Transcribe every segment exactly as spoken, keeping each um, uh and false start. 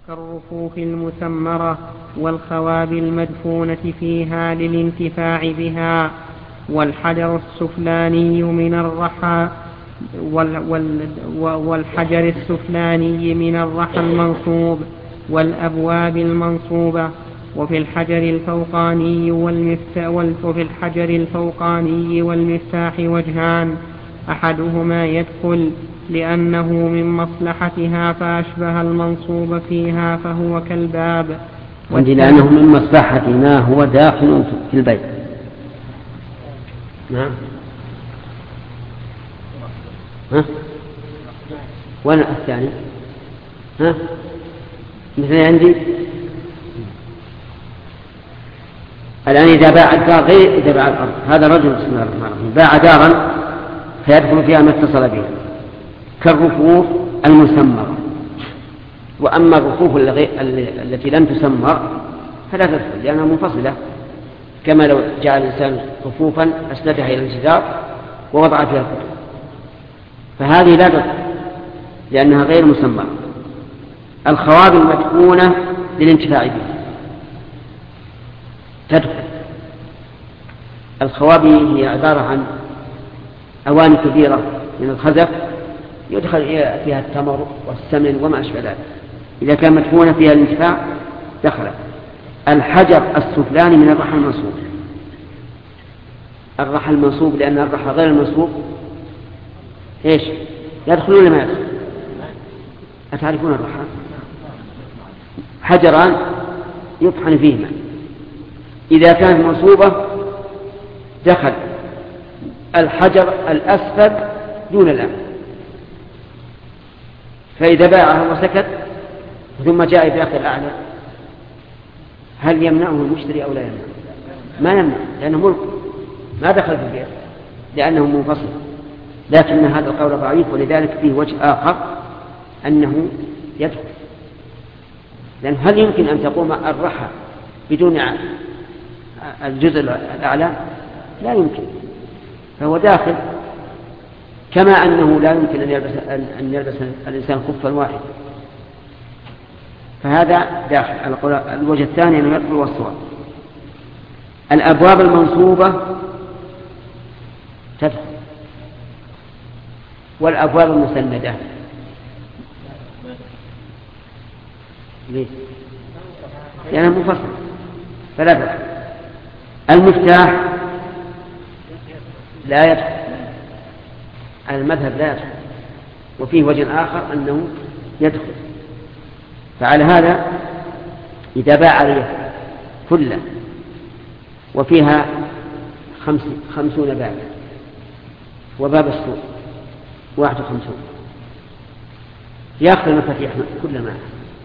كالرفوف المسمرة والخواب المدفونة فيها للانتفاع بها، والحجر السفلاني من الرحى والحجر السفلاني من الرحى المنصوب والأبواب المنصوبة. وفي الحجر الفوقاني والمفتاح وفي الحجر الفوقاني والمفتاح وجهان: أحدهما يدخل لأنه من مصلحتها فأشبه المنصوب فيها فهو كالباب، عندي لأنه من مصلحة ما هو داخل في البيت. نعم. ها؟ وأنا الثاني ها؟ مثل عندي الآن إذا باع الدار غير إذا باع الأرض، هذا رجل بسم الله الرحمن الرحيم باع دارا فيدخل فيها ما اتصل بها كالرفوف المسمرة. وأما الرفوف التي لم تسمر فلا تدخل لأنها منفصلة، كما لو جعل الإنسان رفوفا أسندها إلى الجدار ووضع فيها الكتب، فهذه لا تدخل لأنها غير مسمرة. الخواب المدفونة للانتفاع بها تدخل. الخوابي هي عبارة عن أواني كبيرة من الخزف يدخل فيها التمر والسمن وما أشبه ذلك، إذا كان مدفونة فيها الانتفاع دخلت. الحجر السفلاني من الرحى المنصوب. الرحى المنصوب لأن الرحى غير المنصوب إيش يدخل ولا ما يدخل؟ أتعرفون الرحى؟ حجران يطحن فيهما، إذا كانت منصوبة دخل الحجر الأسفل دون الأعلى، فإذا باعه وسكت ثم جاء في آخر الأعلى هل يمنعه المشتري أو لا يمنع؟ ما يمنع لأنه ملك ما دخل في البيع لأنه منفصل. لكن هذا القول ضعيف، ولذلك فيه وجه آخر أنه يدخل، لأن هل يمكن أن تقوم الرحى بدون الجزء الأعلى؟ لا يمكن، فهو داخل. كما أنه لا يمكن أن يلبس, أن يلبس الإنسان خفا واحد، فهذا داخل. الوجه الثاني أنه يدخل والصواب. الأبواب المنصوبة تدخل، والأبواب المسندة ليه؟ لأنها منفصلة فلا تدخل. المفتاح لا يدخل، المذهب لا يدخل، وفيه وجه آخر أنه يدخل. فعلى هذا إذا باع ريح كله وفيها خمس خمسون باب وباب السوق واحد وخمسون يأخذ المفاتيح كل ما.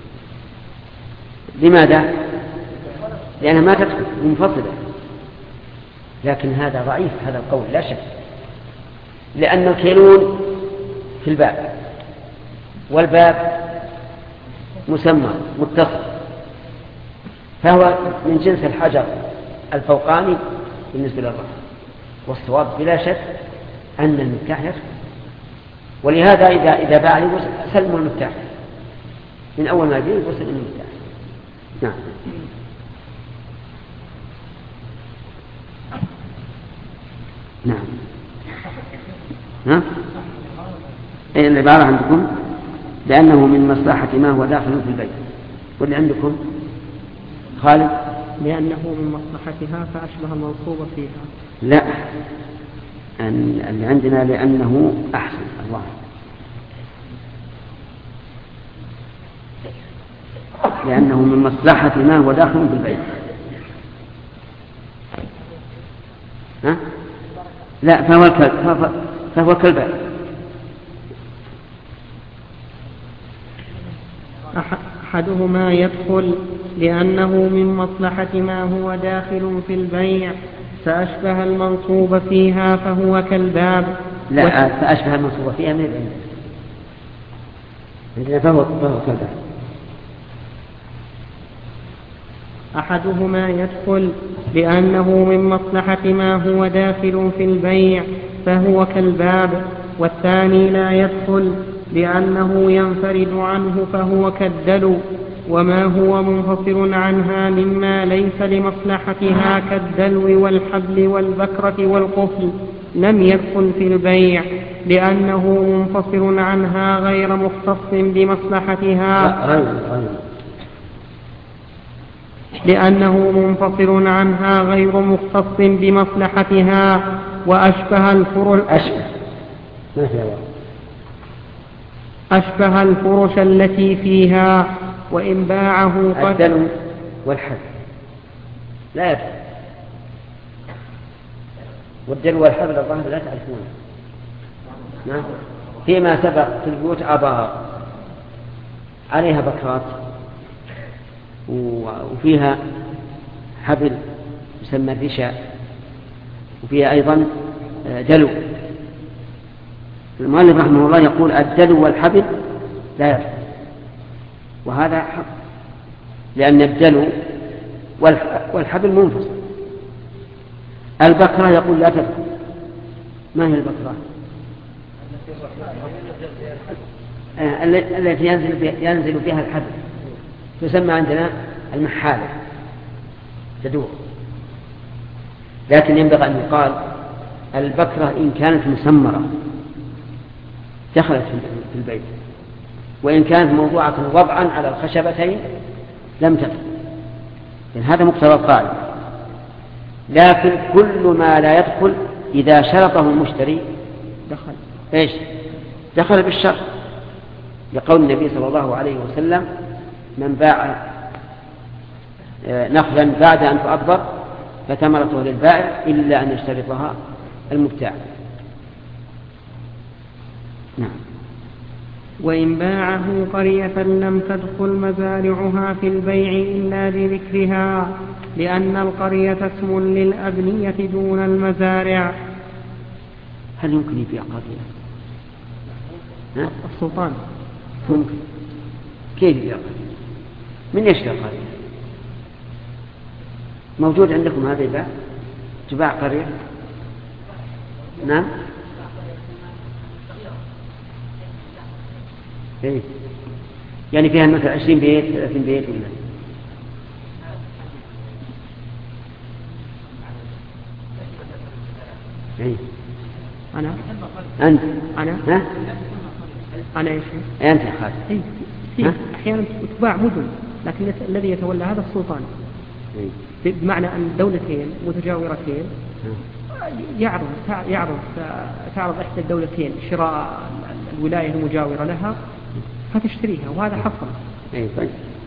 لماذا؟ لأنها ما تدخل منفصلة. لكن هذا ضعيف هذا القول لا شك، لأن الكيلون في الباب والباب مسمى متصل، فهو من جنس الحجر الفوقاني بالنسبة للرحى. والصواب بلا شك أن المفتاح يدخل، ولهذا إذا إذا باع سلموا المفتاح من أول ما يبيع وسلم المفتاح. نعم. نعم. ها؟ أي العبارة عندكم لأنه من مصلحة ما هو داخل في البيت، واللي عندكم خالد لأنه من مصلحتها فأشبه المنصوب فيها. لا، اللي عندنا لأنه أحسن الله، لأنه من مصلحة ما هو داخل في البيت. ها؟ لا، فهو الكلب، فهو كلب. أحدهما يدخل لأنه من مصلحة ما هو داخل في البيع فأشبه المنصوب فيها فهو كالباب. لا، فأشبه المنصوب فيها من البيع عندنا فهو كالباب. أحدهما يدخل لأنه من مصلحة ما هو داخل في البيع فهو كالباب، والثاني لا يدخل لأنه ينفرد عنه فهو كالدلو. وما هو منفصل عنها مما ليس لمصلحتها كالدلو والحبل والبكرة والقفل لم يدخل في البيع لأنه منفصل عنها غير مختص بمصلحتها لأنه منفصل عنها غير مختص بمصلحتها وأشبه الفرش أشبه أشبه الفرش التي فيها وإن باعه قد الدلو والحبل لا يدخل، والدلو والحبل الظاهر لا تعرفونه. نعم. فيما سبق في البيوت آبار عليها بكرات وفيها حبل يسمى الرشاء وفيها أيضا دلو. المؤلف رحمه الله يقول الدلو والحبل لا يدخل، وهذا حق، لأن الدلو والحبل منفصل. البكرة يقول لا تدخل. ما هي البكرة؟ التي ينزل بها الحبل تسمى عندنا المحالة تدور. لكن ينبغي أن يقال البكرة إن كانت مسمرة دخلت في البيت، وإن كانت موضوعة وضعا على الخشبتين لم تدخل، لأن هذا مقتضى القاعدة. لكن كل ما لا يدخل إذا شرطه المشتري دخل إيش؟ دخل بالشرط، لقول النبي صلى الله عليه وسلم من باع نخلا بعد أن تؤبر فثمرته للبائع إلا أن يشترطها المبتاع. نعم. وإن باعه قرية لم تدخل مزارعها في البيع إلا لذكرها، لأن القرية اسم للأبنية دون المزارع. هل يمكن يبيع قرية؟ السلطان ممكن. كيف يبيع قرية؟ من يشتري قرية؟ موجود عندكم هذا يباع؟ تباع قرية؟ نعم. إيه؟ يعني فيها مثلا عشرين بيت ثلاثين بيت ولا؟ إيه؟ أنا أنت أنا ها؟ أنا إيش؟ أنت يا خالد. إيه؟ إيه؟ أحيانا تباع مدن، لكن الذي يتولى هذا السلطان. إيه؟ بمعنى أن دولتين متجاورتين يعرض يعرض تعرض إحدى الدولتين شراء الولاية المجاورة لها فتشتريها، وهذا حصل. أي طيب.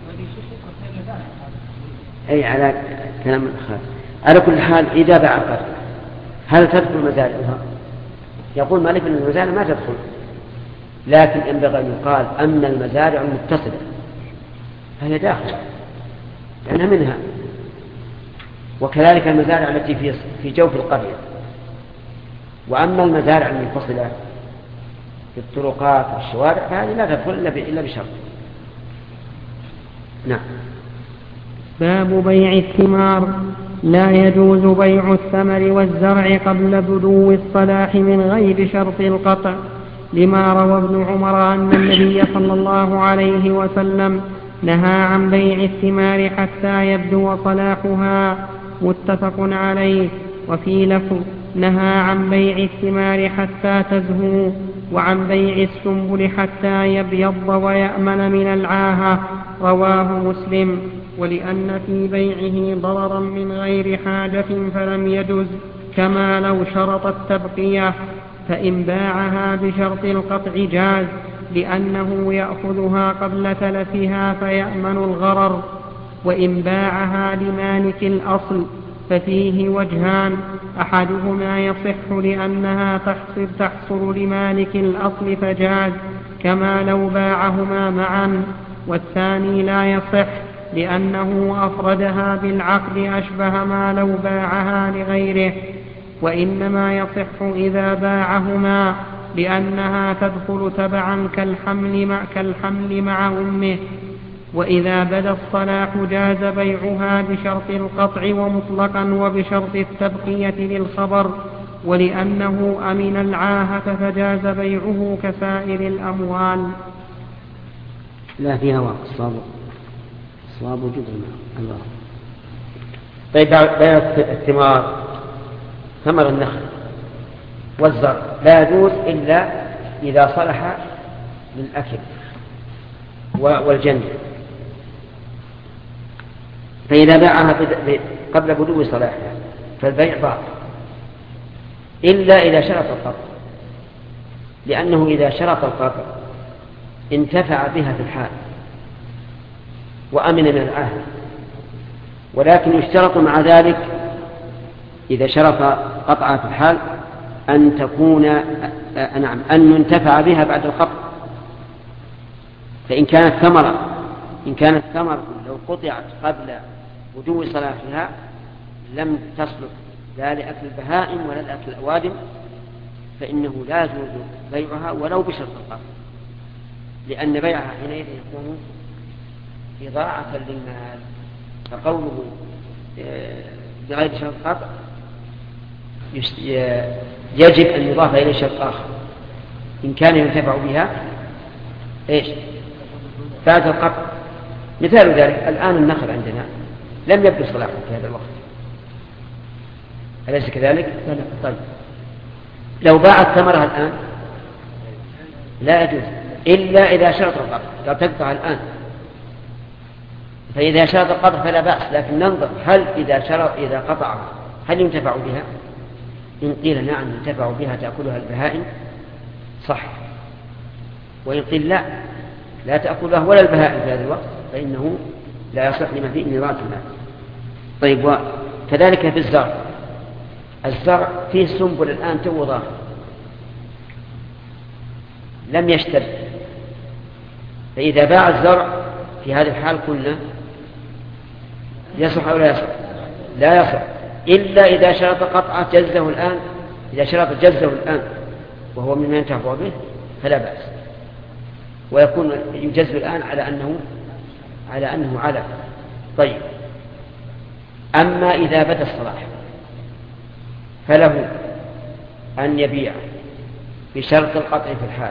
أي على كلام الأخ. على كل حال إذا باع قرية هل تدخل مزارعها؟ يقول مالك أن المزارع ما تدخل، لكن ينبغي أن يقال أن المزارع المتصلة فهي داخلة لأنها منها، وكذلك المزارع التي في في جوف القرية. وأما المزارع المنفصلة في الطرقات والشوارع فهذه لا تدخل إلا بشرط. نعم. باب بيع الثمار. لا يجوز بيع الثمر والزرع قبل بدو الصلاح من غير شرط القطع، لما روى ابن عمر أن النبي صلى الله عليه وسلم نهى عن بيع الثمار حتى يبدو صلاحها، متفق عليه. وفي لفظ نهى عن بيع الثمار حتى تزهو، وعن بيع السنبل حتى يبيض ويأمن من العاهة، رواه مسلم. ولأن في بيعه ضررا من غير حاجة فلم يجز، كما لو شرط التبقية، فإن باعها بشرط القطع جاز، لأنه يأخذها قبل تلفها فيأمن الغرر. وإن باعها لمالك الأصل ففيه وجهان، أحدهما يصح لأنها تحصل, تحصل لمالك الأصل فجاز، كما لو باعهما معا، والثاني لا يصح لأنه أفردها بالعقد أشبه ما لو باعها لغيره. وإنما يصح إذا باعهما لأنها تدخل تبعا كالحمل مع, كالحمل مع أمه. وإذا بدا الصلاح جاز بيعها بشرط القطع ومطلقا وبشرط التبقية للخبر، ولأنه أمن العاهة فجاز بيعه كسائر الأموال. لا فيها واقع الصابر. صواب وجود الماء. الله. طيب بيع الثمار، ثمر النخل والزرع لا يجوز إلا إذا صلح للأكل والجنب، فإذا باعها قبل بدو صلاحها فالبيع باطل إلا إذا شرط القطع، لأنه إذا شرط القطع انتفع بها في الحال وأمن من العهد، ولكن يشترط مع ذلك إذا شرط قطعها في الحال أن تكون نعم أن ينتفع بها بعد القطع. فإن كانت ثمرة إن كانت ثمرة لو قطعت قبل بدو صلاحها لم تصلح لا لأكل البهائم ولا لأكل الأوادم، فإنه لا يجوز بيعها ولو بشرط القطع، لأن بيعها حينئذ يكون إضاعة للمال. فقوله بغير شرط قطع يجب أن يضاف إليه شرط آخر إن كان ينتفع بها إيش بعد القطع. مثال ذلك الآن النخل عندنا لم يبدو صلاحه في هذا الوقت، أليس كذلك؟ طيب لو باعت ثمرها الآن لا يجوز إلا إذا شرط القطع، لو تقطع الآن فإذا شرط القطع فلا بأس، لكن ننظر هل إذا شرط إذا قطعها هل ينتفع بها؟ إن قيل نعم ينتفع بها تأكلها البهائم صح، وإن قيل لا لا تأكلها ولا البهائم في هذا الوقت فإنه لا يصح لما فيه من إضاعة المال. طيب وكذلك في الزرع، الزرع فيه سنبل الآن تو ظاهر لم يشتد، فإذا باع الزرع في هذه الحال قلنا يصح أو لا يصح؟ لا يصح إلا إذا شرط قطعة جزه الآن، إذا شرط جزه الآن وهو مما ينتفع به فلا بأس، ويكون يجز الآن على أنه على أنه على. طيب أما إذا بدا الصلاح فله أن يبيع بشرط القطع في الحال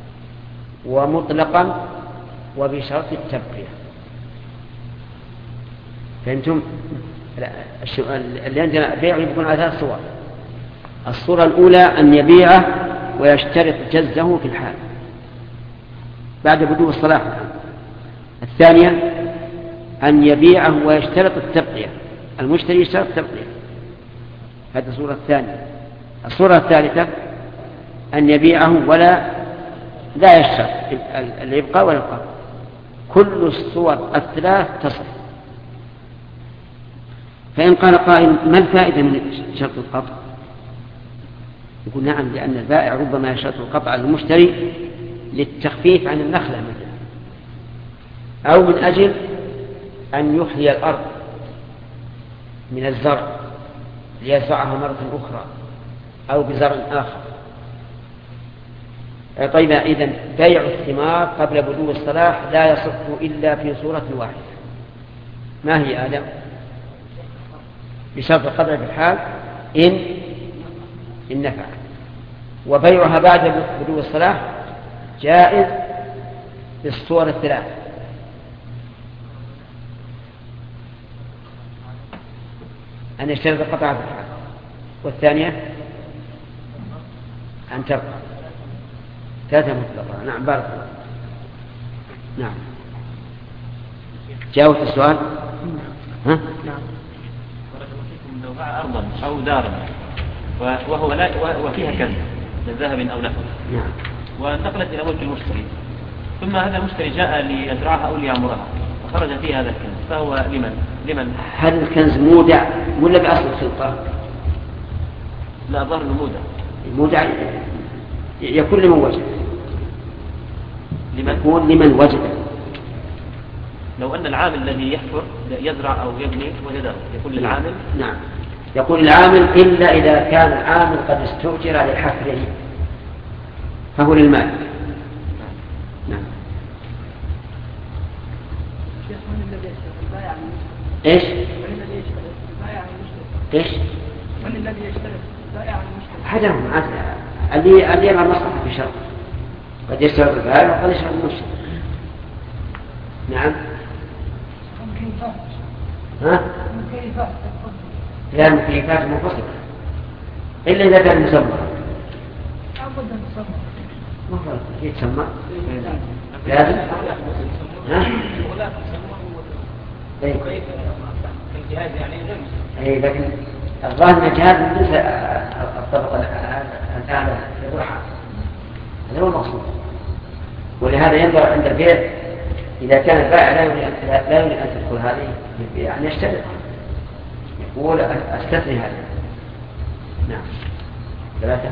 ومطلقا وبشرط التبقية. فأنتم اللي عندنا بيع يكون على ثلاث صور. الصورة الأولى أن يبيعه ويشترط جزه في الحال بعد بدو الصلاح. الثانية أن يبيعه ويشترط التبقية، المشتري يشترط التبقية، هذه الصورة الثانية. الصورة الثالثة أن يبيعه ولا لا يشترط اللي يبقى ولا يبقى. كل الصور الثلاث تصح. فإن قال قائل ما الفائدة من شرط القطع؟ يقول نعم لأن البائع ربما يشترط القطع للمشتري للتخفيف عن النخلة مثلا، أو من أجل أن يحيي الأرض من الزرع ليزرعها مرة أخرى أو بزرع آخر. طيب إذن بيع الثمار قبل بدو الصلاح لا يصح إلا في صورة واحدة، ما هي آدم؟ بشرط القطع في الحال إن إن نفع، وبيعها بعد بدو الصلاح جائز بالصور الثلاث. أن يشترط القطع في الحال، والثانية أن تبقى ثلاثة مطلقة. نعم بارك الله. نعم جاوبت السؤال. ها؟ نعم. لو باع أرضا أو دارا وهو لا وفيها كنز من ذهب أو نحو، نعم، وانتقلت إلى ملك المشتري، ثم هذا المشتري جاء ليزرعها أو ليعمرها وخرج فيه هذا الكنز، فهو لمن؟ لمن؟ هل الكنز مودع ولا بأصل السلطة؟ لا ظهر مودع. مودع يكون لمن وجد. لمن؟ يكون لمن وجد. لو أن العامل الذي يحفر يزرع أو يبني وجده يكون للعامل. نعم يقول العامل إلا إذا كان العامل قد استؤجر لحفره فهو للمال. نعم. ايش؟ ايش؟ من الذي يشترط البائع عن المشتري؟ حدهم اللي اللي يرى مصلحة في شرط، قد يشترط البائع وقد يشترط المشتري. نعم. ها؟ لا المكيفات منفصلة إلا إذا كان مسمى. ما فرق يتسمى لازم. ها؟ الجهاز يعني أي لكن الظاهر أن الجهاز ليس الطبقة الأعلى في الراحة، هذا هو المقصود. ولهذا ينظر عند البيع إذا كان البائع لا يريد لا يريد أن تدخل هذه البيع أن يشترط، يقول أستثني هذا. نعم. ثلاثة.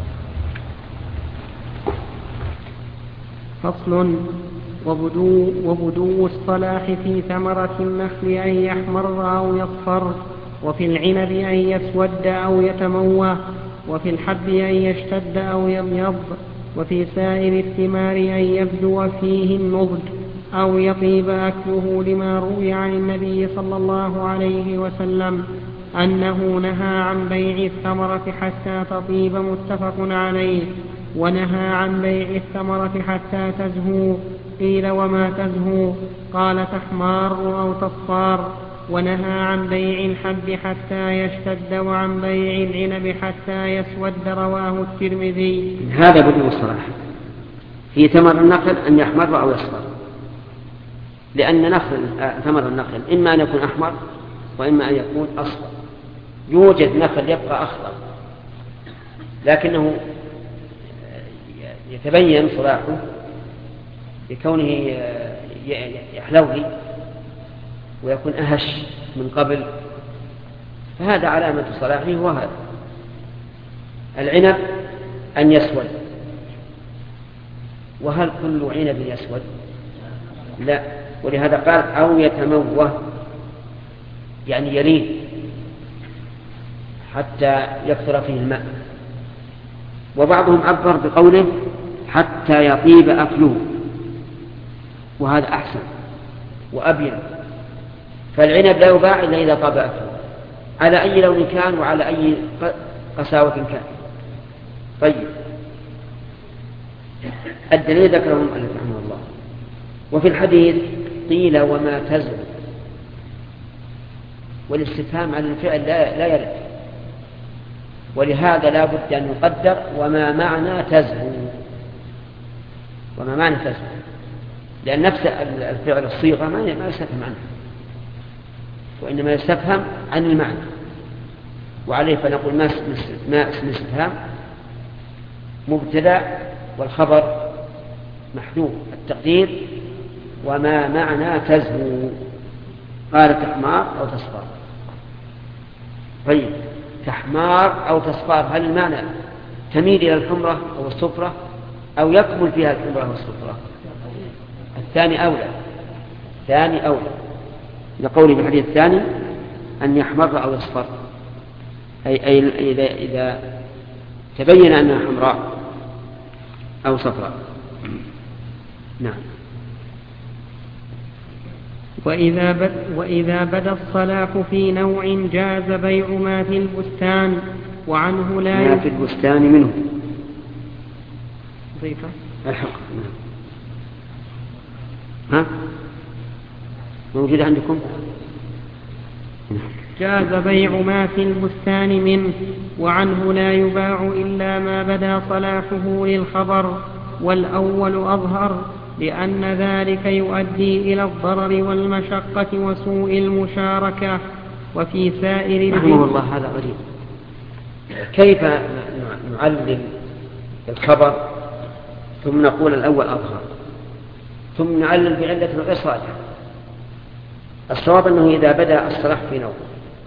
فصل. وبدو, وبدو الصلاح في ثمرة النخل أن يحمر أو يصفر، وفي العنب أن يسود أو يتموه، وفي الحب أن يشتد أو يبيض، وفي سائر الثمار أن يبدو فيه النضج أو يطيب أكله، لما روي عن النبي صلى الله عليه وسلم أنه نهى عن بيع الثمرة حتى تطيب، متفق عليه. ونهى عن بيع الثمرة حتى تزهو. قيل وما تزهو؟ قال تحمار أو تصفار. ونهى عن بيع الحب حتى يشتد، وعن بيع العنب حتى يسود، رواه الترمذي. هذا بدو الصلاح في ثمر النخل أن يحمر أو يصفر، لأن نخل ثمر النخل إما أن يكون أحمر وإما أن يكون أصفر. يوجد نخل يبقى أخضر لكنه يتبين صلاحه بكونه يحلوه ويكون أهش من قبل، فهذا علامة صلاحه. وهذا العنب أن يسود. وهل كل عنب يسود؟ لا. ولهذا قال أو يتموه، يعني يلين حتى يكثر فيه الماء. وبعضهم عبر بقوله حتى يطيب أكله، وهذا أحسن وأبين. فالعنب لا يباع إلا إذا طاب أكله على أي لون كان وعلى أي قساوة كان. طيب، الدليل ذكره المؤلف رحمه الله. وفي الحديث قيل وما تزهو، والاستفهام عن الفعل لا, لا يرد، ولهذا لا بد أن يقدر وما معنى تزهو. وما معنى تزهو، لأن نفس الفعل الصيغة ما يستفهم عنه، وإنما يستفهم عن المعنى. وعليه فنقول ما اسم الاستفهام مبتدأ والخبر محذوف. التقدير وما معنى تزهو. قال تحمار أو تصفار. طيب، تحمار أو تصفار، هل المعنى تميل إلى الحمرة أو الصفرة أو يكمل فيها الحمرة والصفرة؟ الثاني أولى. ثاني أولى لقوله في الحديث الثاني أن يحمر أو يصفر، أي, أي إذا, إذا تبين أنها حمراء أو صفراء. نعم. وإذا, بد وإذا بدا الصلاح في نوع جاز بيع ما في البستان، وعنه لا ما في البستان منه ضيفة الحق. ها موجود عندكم؟ جاز بيع ما في البستان منه، وعنه لا يباع إلا ما بدا صلاحه للخبر، والأول أظهر، لأن ذلك يؤدي إلى الضرر والمشقة وسوء المشاركة. وفي سائر رحمه الله هذا غريب. كيف نعلل الخبر ثم نقول الأول أظهر ثم نعلل بعلة غير صالحة؟ الصواب أنه إذا بدأ الصلاح في نوع،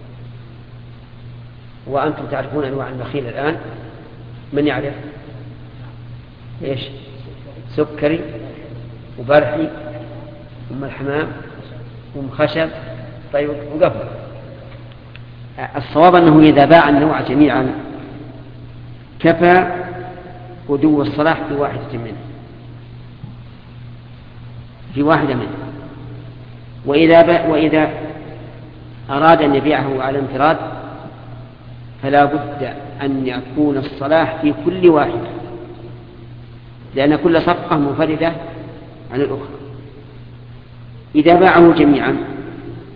وأنتم تعرفون أنواع النخيل الآن، من يعرف؟ إيش؟ سكري وبرحي ثم الحمام ثم خشب. طيب، وقفل. الصواب أنه إذا باع النوع جميعا كفى بدو الصلاح في واحدة منه في واحدة منه وإذا, وإذا أراد أن يبيعه على انفراد فلا بد أن يكون الصلاح في كل واحدة، لأن كل صفقة منفردة عن الأخرى. إذا باعه جميعا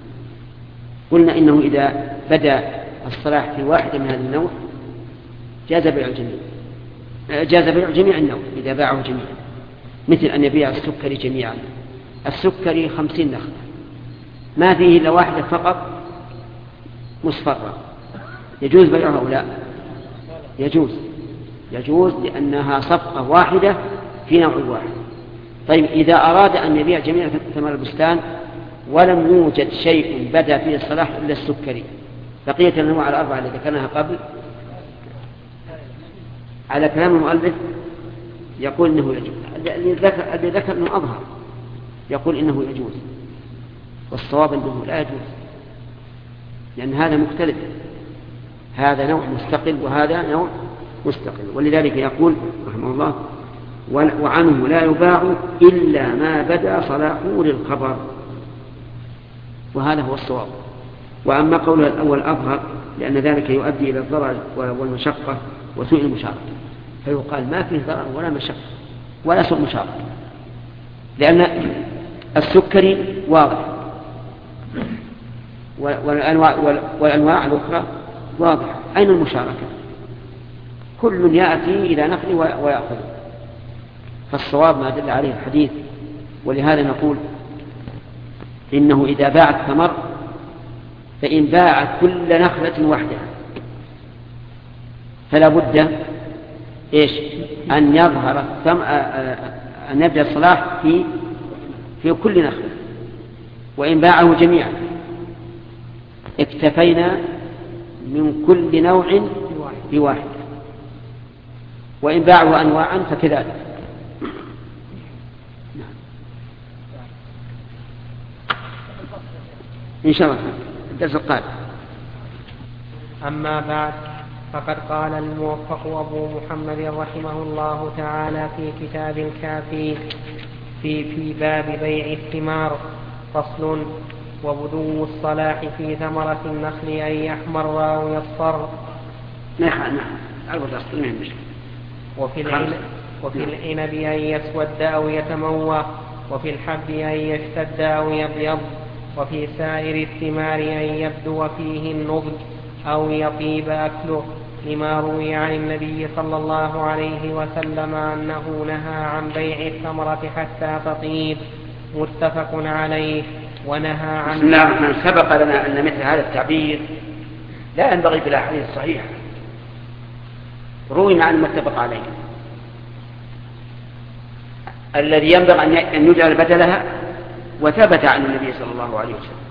قلنا إنه إذا بدأ الصلاح في واحدة من هذه النوع جاز بيع الجميع، جاز بيع جميع النوع إذا باعه جميعا، مثل أن يبيع السكري جميعا. السكري خمسين نخلة ما فيه إلا واحدة فقط مصفرة، يجوز بيعها أو لا؟ يجوز، يجوز لأنها صفقة واحدة في نوع واحد. طيب إذا أراد أن يبيع جميع ثمر البستان ولم يوجد شيء بدأ فيه الصلاح إلا السكري، بقية الأنواع الأربعة التي ذكرناها قبل على كلام المؤلف يقول إنه يجوز، الذي ذكر أنه أظهر يقول إنه يجوز، والصواب أنه لا يجوز، لأن هذا مختلف، هذا نوع مستقل وهذا نوع مستقل. ولذلك يقول رحمه الله وعنه لا يباع إلا ما بدأ صلاحه للخبر، وهذا هو الصواب. وأما قوله الأول أظهر لأن ذلك يؤدي إلى الضرر والمشقة وسوء المشاركة، فيقال ما فيه ضرر ولا مشقة ولا سوء مشاركة، لأن السكري واضح والأنواع, والأنواع الأخرى واضحة، أين المشاركة؟ كل يأتي إلى نخل ويأخذ، فالصواب ما دل عليه الحديث. ولهذا نقول إنه إذا باع الثمر فإن باع كل نخلة وحدها فلا بد إيش أن يظهر الثم... أن يبدأ الصلاح في في كل نخلة. وإن باعه جميعا اكتفينا من كل نوع بواحد، وإن باعه أنواعا فكذلك. إن شاء الله الدرس القادم. أما بعد، فقد قال الموفق أبو محمد رحمه الله تعالى في كتاب الكافي في, في باب بيع الثمار فصل: وبدو الصلاح في ثمرة النخل أن يحمر أو يصفر. نعم نعم أقول أصل وفي العنب وفي العنب أن يسود أو يتموى، وفي الحب أن يشتد أو يبيض، وفي سائر الثمار أن يبدو فيه النضج أو يطيب أكله، لما روي عن النبي صلى الله عليه وسلم أنه نهى عن بيع الثمرة حتى تطيب، متفق عليه. ونهى عن بسم الله الرحمن الرحيم. سبق لنا أن مثل هذا التعبير لا ينبغي في الأحاديث الصحيحة، روي عن المتفق عليه الذي ينبغي أن يجعل بدلها، وثبت عن النبي صلى الله عليه وسلم.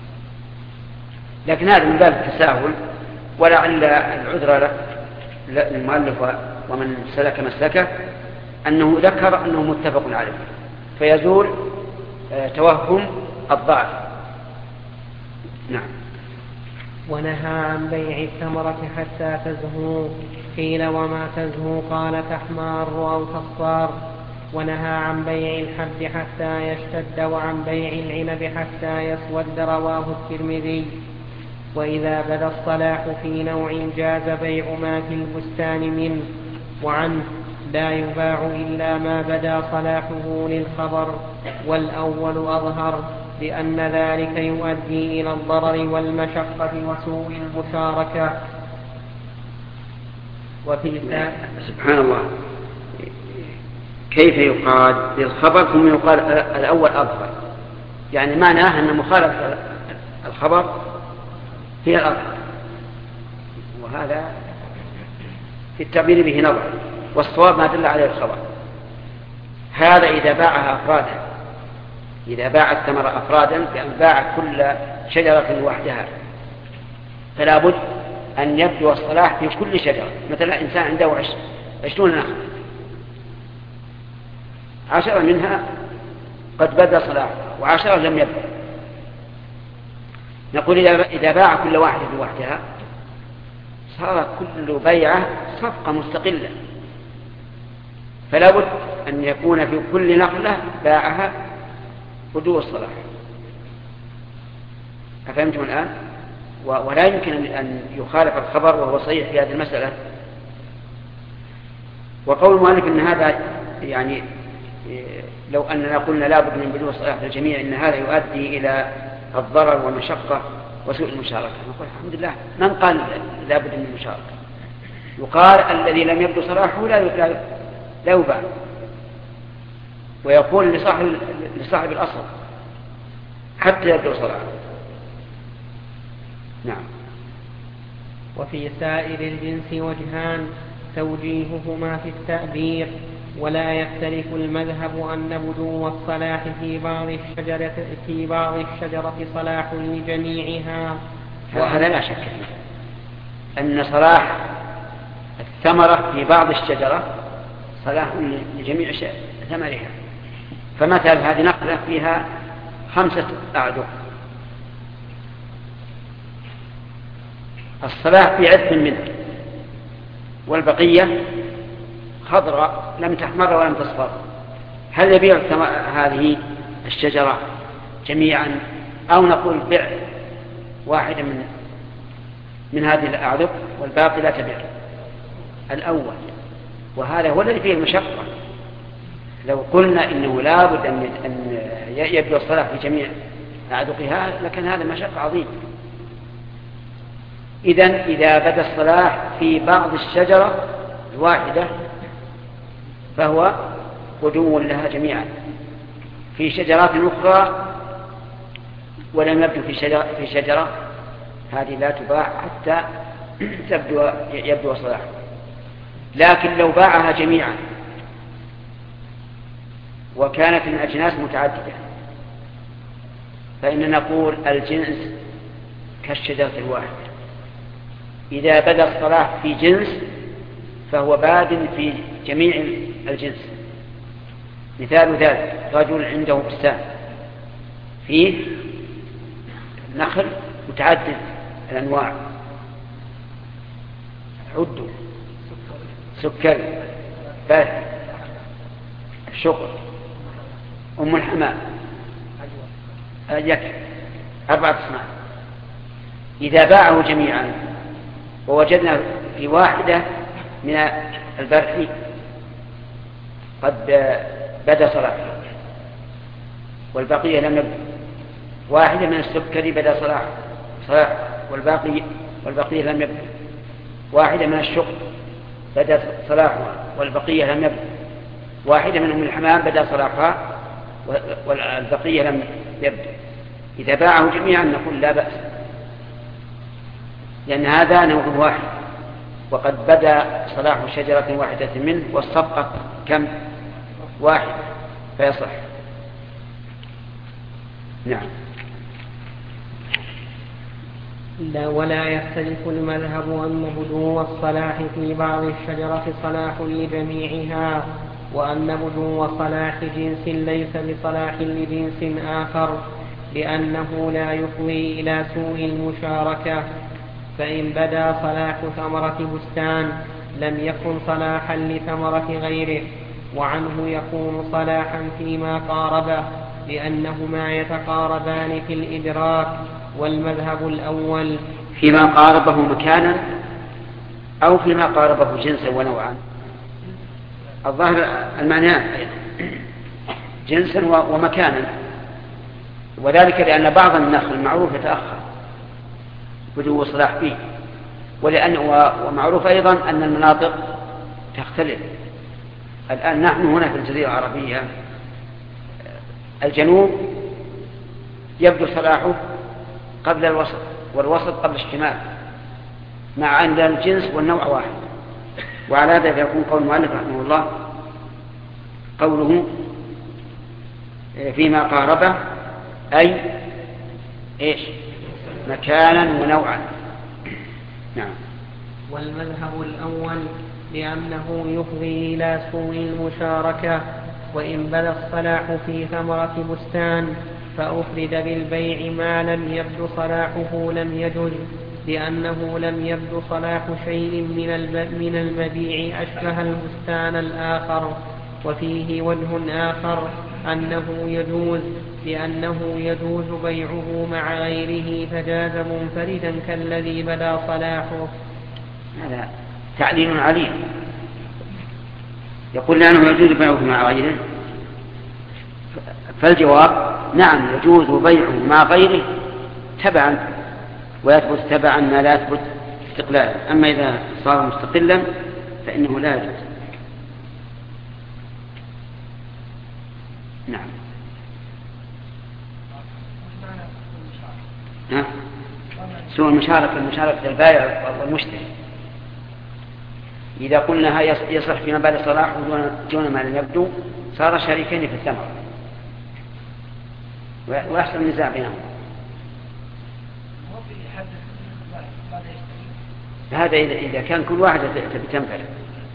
لكن هذا من باب التساهل، ولعل العذر للمؤلف ومن سلك مسلكه أنه ذكر أنه متفق عليه فيزول توهم الضعف. نعم. ونهى عن بيع الثمرة حتى تزهو، قيل وما تزهو؟ قال تحمار أو تصفار. ونهى عن بيع الحب حتى يشتد، وعن بيع العنب حتى يسود، رواه الترمذي. وإذا بدا الصلاح في نوع جاز بيع ما في البستان منه. وعنه لا يباع إلا ما بدا صلاحه للخبر، والأول أظهر، لأن ذلك يؤدي إلى الضرر والمشقة وسوء المشاركة. وفي سبحان الله، كيف يقال للخبر ثم يقال الأول أظهر؟ يعني معناه أن مخالفة الخبر هي الأظهر، وهذا في التعبير به نظر، والصواب ما دل عليه الخبر. هذا إذا باعها أفرادا، إذا باع الثمر أفرادا بأن باع كل شجرة وحدها، فلا بد أن يبدو الصلاح في كل شجرة. مثلا إنسان عنده عشرون نخلة، عشرة منها قد بدا صلاحها وعشرة لم يبدأ، نقول إذا باع كل واحدة بوحدها صار كل بيعة صفقة مستقلة، فلا بد أن يكون في كل نخلة باعها بدو الصلاح. أفهمتم الآن؟ ولا يمكن أن يخالف الخبر وهو صحيح في هذه المسألة. وقول المؤلف أن هذا يعني لو أننا قلنا لا بد من بدو الصلاح للجميع إن هذا يؤدي إلى الضرر والمشقة وسوء المشاركة. نقول الحمد لله، من قال لا بد من المشاركة؟ يقال الذي لم يبدو صلاحه لا لا يباع، ويقول لصاحب لصاحب الأصل حتى يبدو صلاحه. نعم. وفي سائر الجنس وجهان توجيههما في التأبير، ولا يختلف المذهب أن بدو الصلاح في بعض الشجرة في بعض الشجرة صلاح لجميعها. وهذا لا شك فيه أن صلاح الثمرة في بعض الشجرة صلاح لجميع ثمرها. فمثل هذه نخلة فيها خمسة أعدق، الصلاح في عدق منه، والبقية خضراء لم تحمر ولم تصفر. هل يبيع هذه الشجرة جميعا، أو نقول بيع واحدة من من هذه الأعدق والباقي لا تبيع؟ الأول، وهذا هو الذي فيه المشقة. لو قلنا إنه لا بد أن يبدو الصلاح في جميع أعدقها لكن هذا مشقة عظيم. إذن إذا بدا الصلاح في بعض الشجرة الواحدة فهو بدو لها جميعا. في شجرات أخرى ولم يبدو في شجرة, في شجرة هذه لا تباع حتى تبدو يبدو صلاح. لكن لو باعها جميعا وكانت من أجناس متعددة فإننا نقول الجنس كالشجرة الواحدة. إذا بدا الصلاح في جنس فهو باد في جميع الجنس. مثال ذلك رجل عنده بستان فيه نخل متعدد الأنواع، عد سكري، باث، شقر، أم الحمام، يكفي أربعة أصناف. إذا باعه جميعا ووجدنا في واحدة من البرح قد بدا صلاحه والبقية لم يبدأ، واحدة من السكري بدا صلاحه صلاح والباقي والبقية لم يبدأ، واحدة من الشقر بدا صلاحها والبقية لم يبدأ، واحدة من أم الحمام بدا صلاحها والبقية لم يبدأ. إذا باعه جميعا نقول لا بأس، لأن هذا نوع واحد وقد بدا صلاح شجرة واحدة منه والصفقة كم؟ واحد، فيصح. نعم. لا ولا يختلف المذهب أن بدو الصلاح في بعض الشجرة صلاح لجميعها، وأن بدو صلاح جنس ليس بصلاح لجنس آخر، لأنه لا يفضي إلى سوء المشاركة. فإن بدا صلاح ثمرة بستان لم يكن صلاحا لثمرة غيره، وعنه يكون صلاحا فيما قاربه، لأنهما يتقاربان في الإدراك. والمذهب الأول فيما قاربه مكانا أو فيما قاربه جنسا ونوعا. الظاهر المعنيان جنسا ومكانا، وذلك لأن بعض النخل المعروف يتأخر بدو صلاح فيه، ولأن ومعروف أيضا أن المناطق تختلف. الآن نحن هنا في الجزيرة العربية الجنوب يبدو صلاحه قبل الوسط، والوسط قبل الشمال، مع أن الجنس والنوع واحد. وعلى هذا يكون قول المؤلف رحمه الله قوله فيما قاربه أي إيش؟ مكانا ونوعا. نعم. والمذهب الأول لأنه يفضي إلى سوء المشاركة. وإن بدا الصلاح في ثمرة بستان فأفرد بالبيع ما لم يبدو صلاحه لم يجز، لأنه لم يبدو صلاح شيء من المبيع أشبه البستان الآخر. وفيه وجه آخر أنه يجوز، لأنه يجوز بيعه مع غيره فجاز منفردا كالذي بدا صلاحه. هذا تعليل عليم. يقول لأنه يجوز بيعه مع غيره، فالجواب نعم يجوز بيعه مع غيره تبعا ويثبت تبعا ما لا يثبت استقلالا. أما إذا صار مستقلا فإنه لا يجوز. نعم. ها؟ سوء المشاركة المشاركة البائع والمشتري. إذا قلنا يصح فيما بعد صلاحه دون ما لم يبدو صار شريكين في الثمر ويحصل النزاع بينهم. هذا إذا كان كل واحد تبي تنفرد.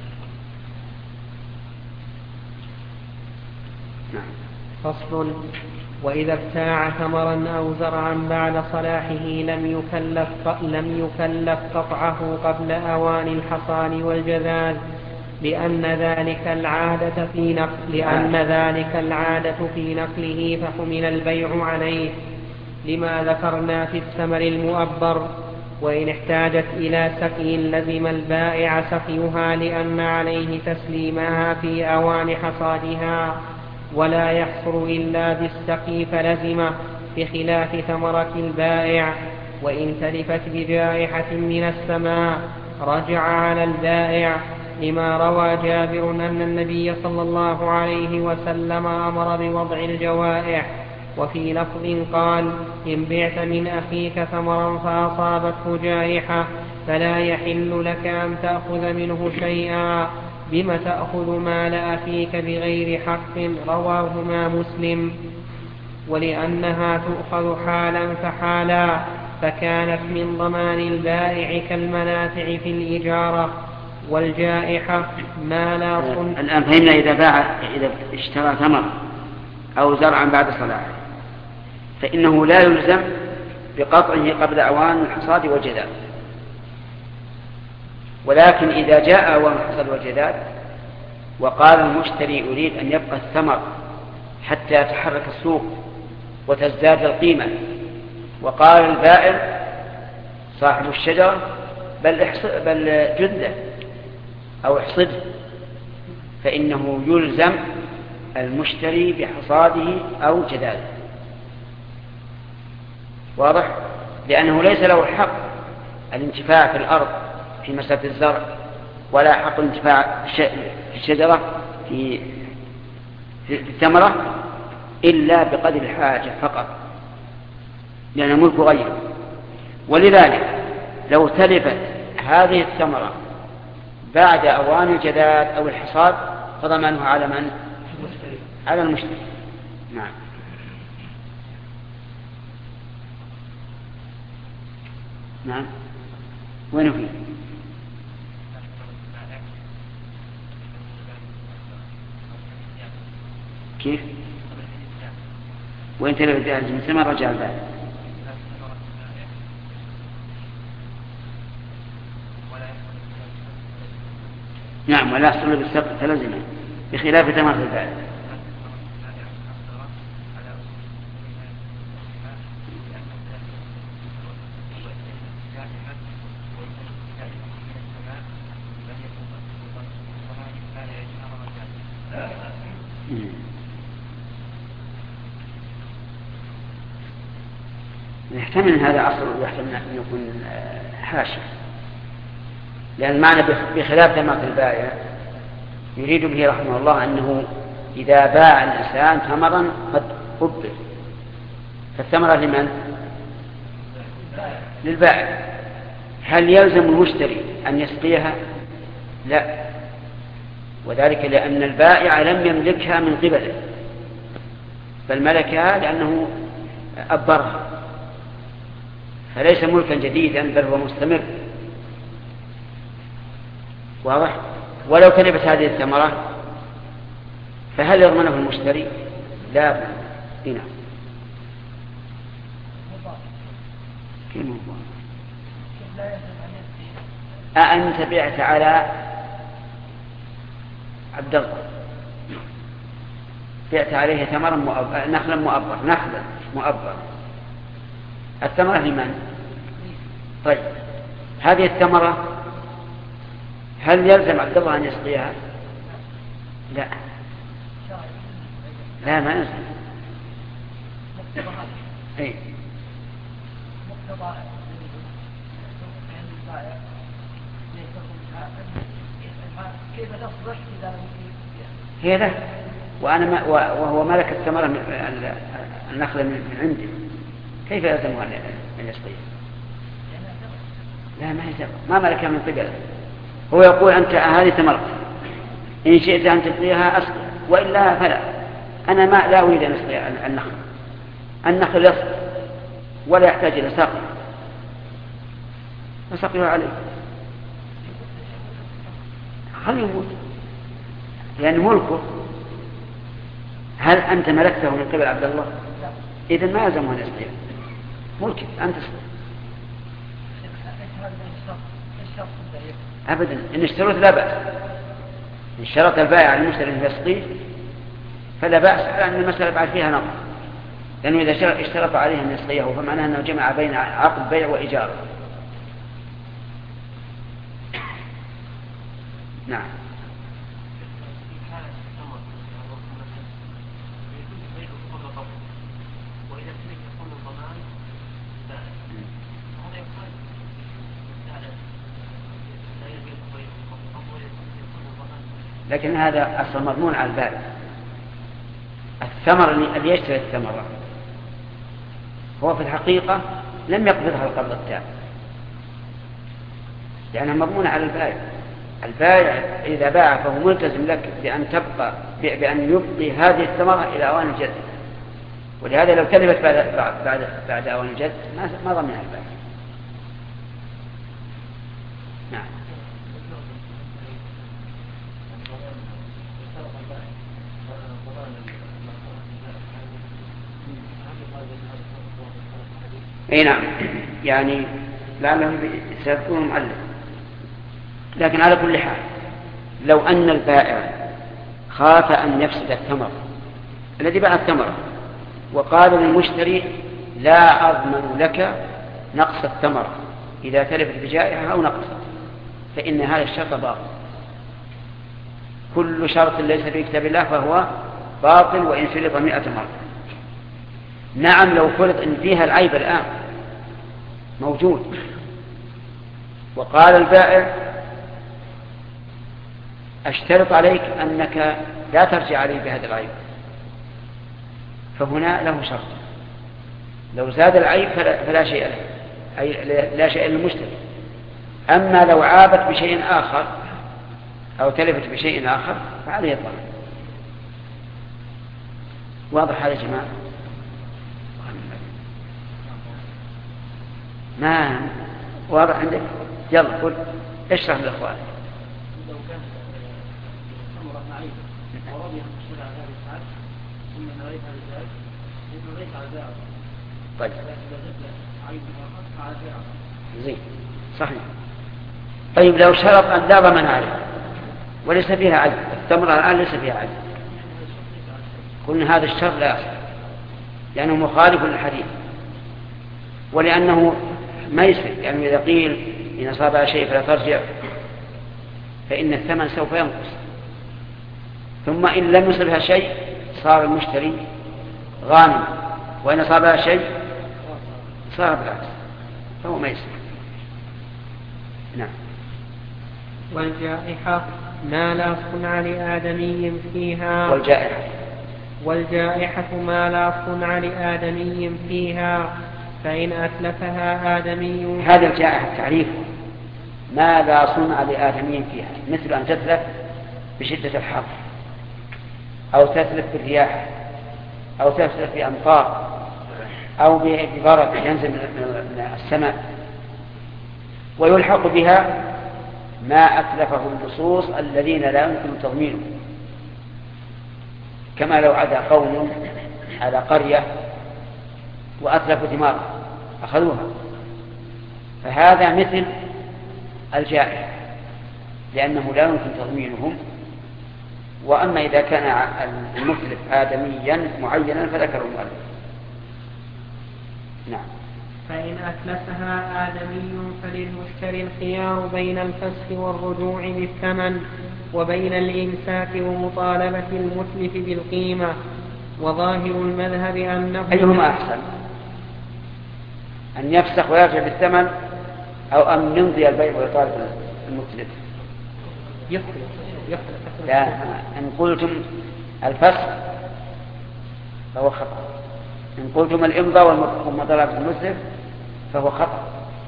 نعم. فصل. وإذا ابتاع ثمرا أو زرعا بعد صلاحه لم يكلف لم يكلف قطعه قبل أوان الحصاد والجذاذ لأن ذلك العادة في نقل لأن ذلك العادة في نقله فحمل البيع عليه لما ذكرنا في الثمر المؤبر. وإن احتاجت إلى سقي لزم البائع سقيها لأن عليه تسليمها في أوان حصادها ولا يحصر إلا بالسقي فلزمه بخلاف ثمرة البائع. وإن تلفت بجائحة من السماء رجع على البائع لما روى جابر أن النبي صلى الله عليه وسلم أمر بوضع الجوائح. وفي لفظ قال: إن بعت من أخيك ثمرا فأصابته جائحة فلا يحل لك أن تأخذ منه شيئا بم تأخذ مال أخيك بغير حق. رواهما مسلم. ولأنها تؤخذ حالا فحالا فكانت من ضمان البائع كالمنافع في الإجارة والجائحة ما لا صن. الآن فهمنا إذا باع إذا اشترى ثمر أو زرعا بعد صلاحه فإنه لا يلزم بقطعه قبل أوان الحصاد والجذاذ. ولكن إذا جاء أوان الحصاد والجذاذ وقال المشتري أريد أن يبقى الثمر حتى يتحرك السوق وتزداد القيمة وقال البائع صاحب الشجرة بل, بل جذله أو احصده فإنه يلزم المشتري بحصاده أو جذاذه. واضح؟ لأنه ليس له حق الانتفاع في الأرض في مسألة الزرع ولا حق الانتفاع في الشجرة في الثمرة إلا بقدر الحاجة فقط لأنه ملك غيره. ولذلك لو تلفت هذه الثمرة بعد أوان الجذاذ أو الحصاد فضمانها على من؟ على المشتري. نعم. نعم. وين فيه؟ كيف؟ وين تلف الجنس ما رجع البائع؟ نعم ولا يحصل بالسقط فلزمه بخلاف ثمرة البائع. يحتمل هذا أصل ويحتمل أن يكون حاشي لأن المعنى بخلاف ثمرة البائع يريد به رحمه الله أنه إذا باع الإنسان ثمرا قد قبل فالثمرة لمن؟ للبائع. هل يلزم المشتري أن يسقيها؟ لا، وذلك لأن البائع لم يملكها من قبله بل ملكها لأنه أبرها فليس ملكا جديدا بل هو مستمر. واضح؟ ولو تلفت هذه الثمرة فهل يضمنه المشتري؟ لا يضمن. هنا كيف هو؟ أأنت بعت على عبد الله بعت عليه ثمرا مؤبر نخلا مؤبر نخلا مؤبر الثمرة لمن؟ طيب هذه الثمرة هل يلزم عبد الله أن يسقيها؟ لا لا ما يلزم. هي له، وأنا ما وهو ملك الثمرة من النخلة من عنده، كيف يلزمها أن يسقيها؟ لا ما يلزم، ما ملكها من قبله. هو يقول أنت هذه ثمرة، إن شئت أن تسقيها أسقي، وإلا فلا. أنا ما لا أريد أن أسقي النخل، النخل يسقي ولا يحتاج إلى سقي، فسقيها عليه خليه يموت، لأن ملكه. هل أنت ملكته من قبل عبد الله؟ إذن ما يلزمه أن يسقيه، ملكك أنت سقي. أبدا، إن اشترط لا بأس، إن شرط البائع على المشتري أن يسقيه فلا بأس، لأن المسألة بعد فيها نظر، لأنه إذا اشترط عليه أن يسقيه فمعناه أنه جمع بين عقد بيع وإيجار. نعم. لكن هذا أصل مضمون على البائع. الثمر اللي يشتري الثمرة هو في الحقيقة لم يقبضها القبض التام، لأنها مضمونة على البائع. البائع إذا باع فهو ملتزم لك بأن تبقى بأن يبقي هذه الثمرة إلى أوان الجد، ولهذا لو تلفت بعد بعد بعد أوان الجد ما ضمنها البائع. نعم. اي نعم، يعني لعلهم سيكون معلم. لكن على كل حال لو أن البائع خاف أن يفسد الثمر الذي باع الثمرة وقال للمشتري لا أضمن لك نقص الثمرة إذا تلفت بجائحة أو نقص، فإن هذا الشرط باطل. كل شرط ليس في كتاب الله فهو باطل وإن شرط مئة مرة. نعم، لو فرض إن فيها العيب الآن موجود وقال البائع أشترط عليك أنك لا ترجع علي بهذا العيب، فهنا له شرط. لو زاد العيب فلا شيء له، أي لا شيء للمشتري. أما لو عابت بشيء آخر أو تلفت بشيء آخر فعليه الضمان. واضح هذا يا جماعة؟ ما واضح عندك؟ يلا قل اشرح للأخوان. لو كان الأمر معيب ورضي أن تشتري على هذه الساعات ثم نريت على ذلك إنه ليس على ذلك. طيب. عيب آخر على ذلك. زين صحيح. طيب لو شرط أن لا ضمن عليه وليس فيها عيب، التمر الآن ليس فيها عيب، قلنا هذا الشرط لا يصح لأنه مخالف للحديث، ولأنه ما يسفر، يعني إذا قيل إن أصابها شيء فلا ترجع فإن الثمن سوف ينقص، ثم إن لم يصبها شيء صار المشتري غانم، وإن أصابها شيء صار بالعكس، فهو ما يسفر. نعم. والجائحة ما لا صنع لآدمي فيها. والجائحة والجائحة ما لا صنع لآدمي فيها، فإن أتلفها آدمي. هذا الجائحة تعريف ما لا صنع لآدمي فيها، مثل أن تتلف بشدة الحر أو تتلف بالرياح أو تتلف بأمطار أو ببرد ينزل من السماء، ويلحق بها ما أتلفه اللصوص الذين لا يمكن تضمينه، كما لو عدا قوم على قرية وأتلفوا ثمارها أخذوها، فهذا مثل الجائحة لأنه لا يمكن تضمينهم. وأما إذا كان المتلف آدميا معينا فذكر المؤلف. نعم. فإن أتلفها آدمي فللمشتري الخيار بين الفسخ والرجوع بالثمن وبين الإمساك ومطالبة المتلف بالقيمة، وظاهر المذهب أنه أيهما أحسن، أن يفسخ ويرجع بالثمن أو أن يمضي البيع ويطالب المتلف؟ يختلف يختلف لا، إن قلتم الفسخ فهو خطأ، إن قلتم الإمضاء والمطالبة المسلم فهو خطأ.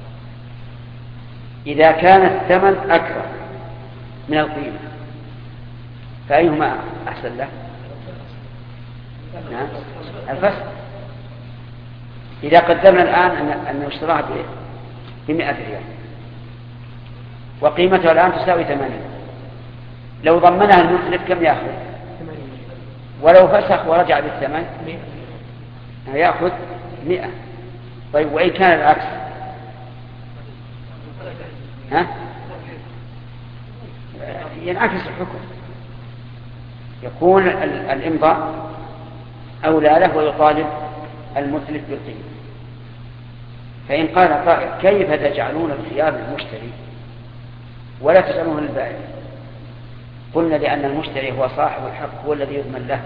إذا كان الثمن أكثر من القيمة فأيهما أحسن له؟ نعم الفسخ. إذا قدرنا الآن أن نشتراها بمئة ريال وقيمتها الآن تساوي ثمانين، لو ضمنها المسلف كم يأخذ؟ ولو فسخ ورجع بالثمن يأخذ مئة. طيب وإن كان العكس؟ ها؟ ينعكس الحكم، يكون الإمضاء أولى له ويطالب المسلف بالقيمة. فإن قال قائل كيف تجعلون الخيار للمشتري ولا تجعلونه للبائع؟ قلنا لأن المشتري هو صاحب الحق، هو الذي يضمن له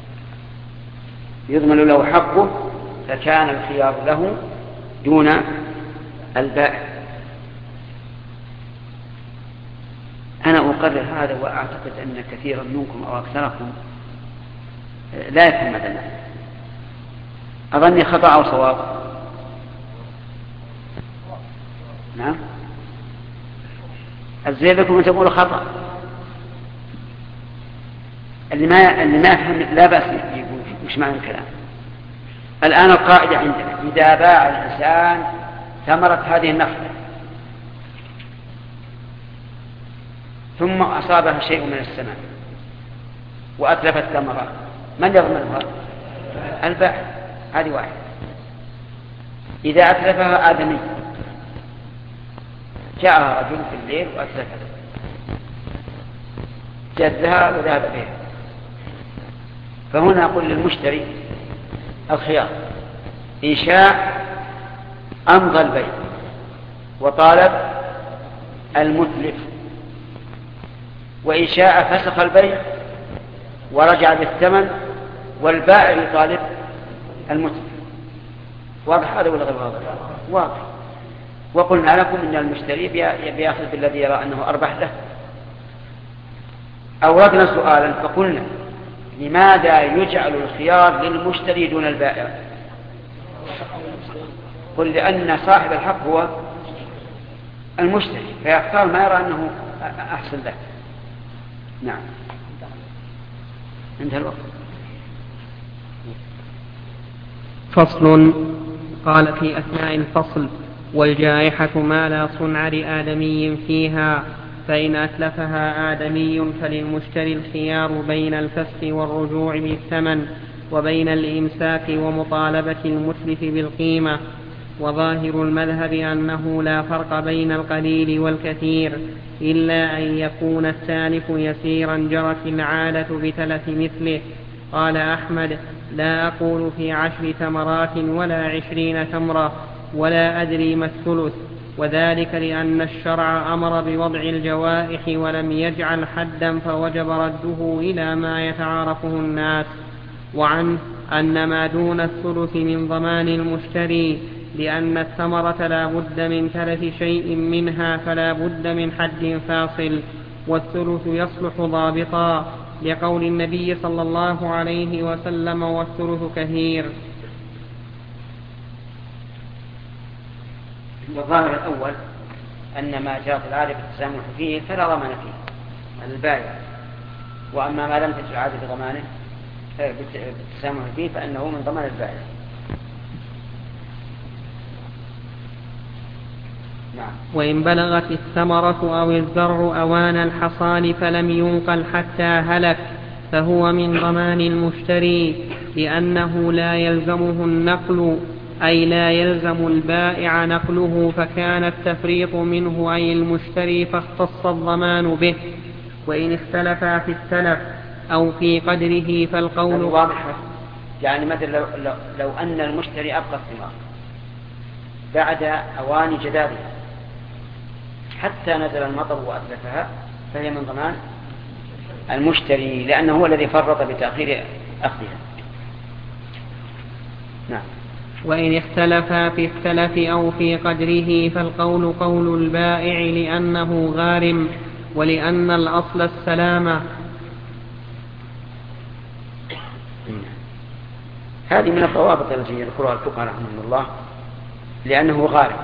يضمن له حقه، فكان الخيار له دون البائع. أنا أقرر هذا وأعتقد أن كثيرا منكم أو أكثركم لا يفهم هذا المعنى. أظني خطأ أو صواب؟ نعم الزي بكم أن تقولوا خطأ. اللي ما اللي ما يفهم لا بأس يقول مش معنى الكلام. الآن القاعدة عندنا إذا باع الإنسان ثمرة هذه النخلة ثم أصابها شيء من السماء وأتلف الثمرة، من يضمنها؟ البائع. هذه واحدة. إذا أتلفها آدمي جاءها رجل في الليل وأتلفها جدها وذهب بها، فهنا أقول للمشتري الخيار إن شاء أمضى البيع وطالب المتلف، وإن شاء فسخ البيع ورجع بالثمن والبائع يطالب المتلف. واضح هذا ولا غير واضح؟ واضح. وقلنا لكم إن المشتري بيأخذ بالذي يرى أنه أربح له. أوردنا سؤالا فقلنا لماذا يجعل الخيار للمشتري دون البائع؟ قل لأن صاحب الحق هو المشتري فيختار ما يرى أنه أحسن له. نعم انتهى الوقت. فصل. قال في أثناء الفصل: والجائحة ما لا صنع لآدمي فيها، فإن أتلفها آدمي فللمشتري الخيار بين الفسخ والرجوع بالثمن وبين الإمساك ومطالبة المتلف بالقيمة. وظاهر المذهب أنه لا فرق بين القليل والكثير إلا أن يكون التالف يسيرا جرت العادة بتلف مثله. قال أحمد: لا أقول في عشر تمرات ولا عشرين تمرة ولا أدري ما الثلث، وذلك لأن الشرع أمر بوضع الجوائح ولم يجعل حدا فوجب رده إلى ما يتعارفه الناس. وعنه أن ما دون الثلث من ضمان المشتري، لأن الثمرة لا بد من تلف شيء منها فلا بد من حد فاصل، والثلث يصلح ضابطا لقول النبي صلى الله عليه وسلم: والثلث كثير. الظاهر الأول أن ما جرت العادة بالتسامح فيه فلا ضمان فيه البائع، وأما ما لم تجر العادة بضمانه بالتسامح فيه فإنه من ضمان البائع. نعم. وإن بلغت الثمرة أو الزرع أوان الحصاد فلم ينقل حتى هلك فهو من ضمان المشتري، لأنه لا يلزمه النقل، أي لا يلزم البائع نقله، فكان التفريط منه أي المشتري فاختص الضمان به. وإن اختلفا في التلف أو في قدره فالقول واضح. يعني مثل لو, لو, لو أن المشتري أبقى الثمار بعد أوان جدادها حتى نزل المطر وأتلفها فهي من ضمان المشتري، لأنه هو الذي فرط بتأخير أخذها. نعم. وإن اختلفا في التلف أو في قدره فالقول قول البائع، لأنه غارم ولأن الأصل السلامة، هذه من الضوابط التي يذكرها الفقهاء رحمه الله لأنه غالب.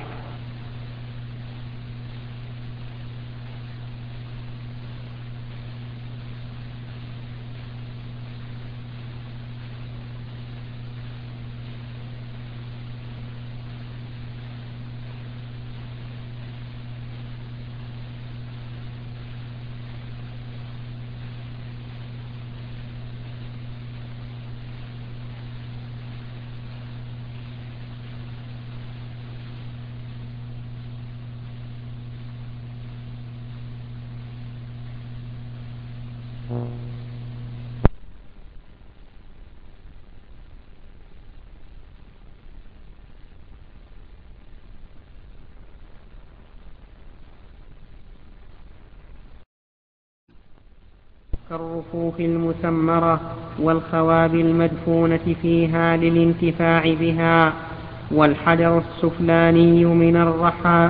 كالرفوف المسمرة والخواب المدفونة فيها للانتفاع بها، والحجر السفلاني من الرحى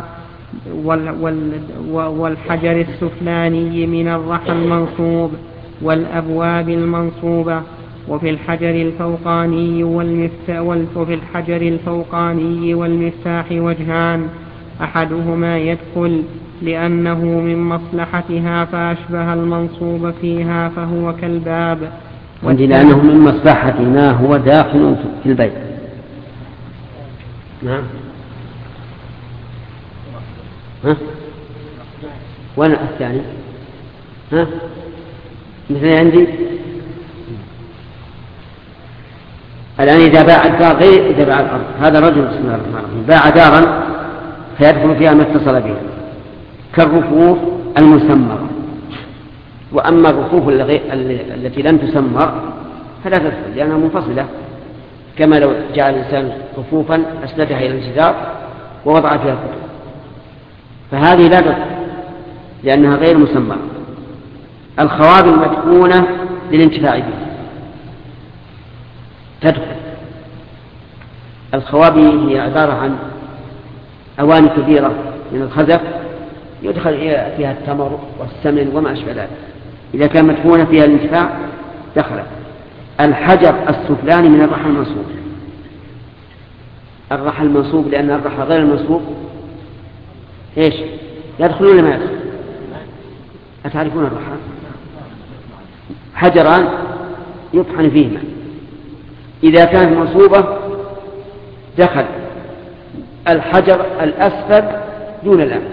والحجر السفلاني من الرحى المنصوب والأبواب المنصوبة. وفي الحجر الفوقاني والمفتاح وفي الحجر الفوقاني والمفتاح وجهان، أحدهما يدخل لأنه من مصلحتها فأشبه المنصوب فيها فهو كالباب، عندي لأنه من مصلحة ما هو داخل في البيت. نعم. ها؟ وأنا الثاني ها؟ مثل عندي الآن إذا باع الدار غير إذا باع الأرض، هذا رجل بسم الله الرحمن الرحيم باع دارا فيدخل فيها ما اتصل بها كالرفوف المسمرة. وأما الرفوف التي لم تسمر فلا تدخل لأنها منفصلة، كما لو جعل الإنسان رفوفا أسندها إلى الجدار ووضع فيها الكتب، فهذه لا تدخل لأنها غير مسمرة. الخواب المدفونة للانتفاع بها تدخل. الخواب هي عبارة عن أواني كبيرة من الخزف يدخل فيها التمر والسمن وما أشبه ذلك، إذا كان مدفونة فيها الانتفاع دخل. الحجر السفلاني من الرحى المنصوب. الرحى المنصوب لأن الرحى غير المنصوب إيش يدخلون ولا ما يدخل؟ أتعرفون الرحى؟ حجران يطحن فيهما، إذا كانت منصوبة دخل الحجر الأسفل دون الأعلى،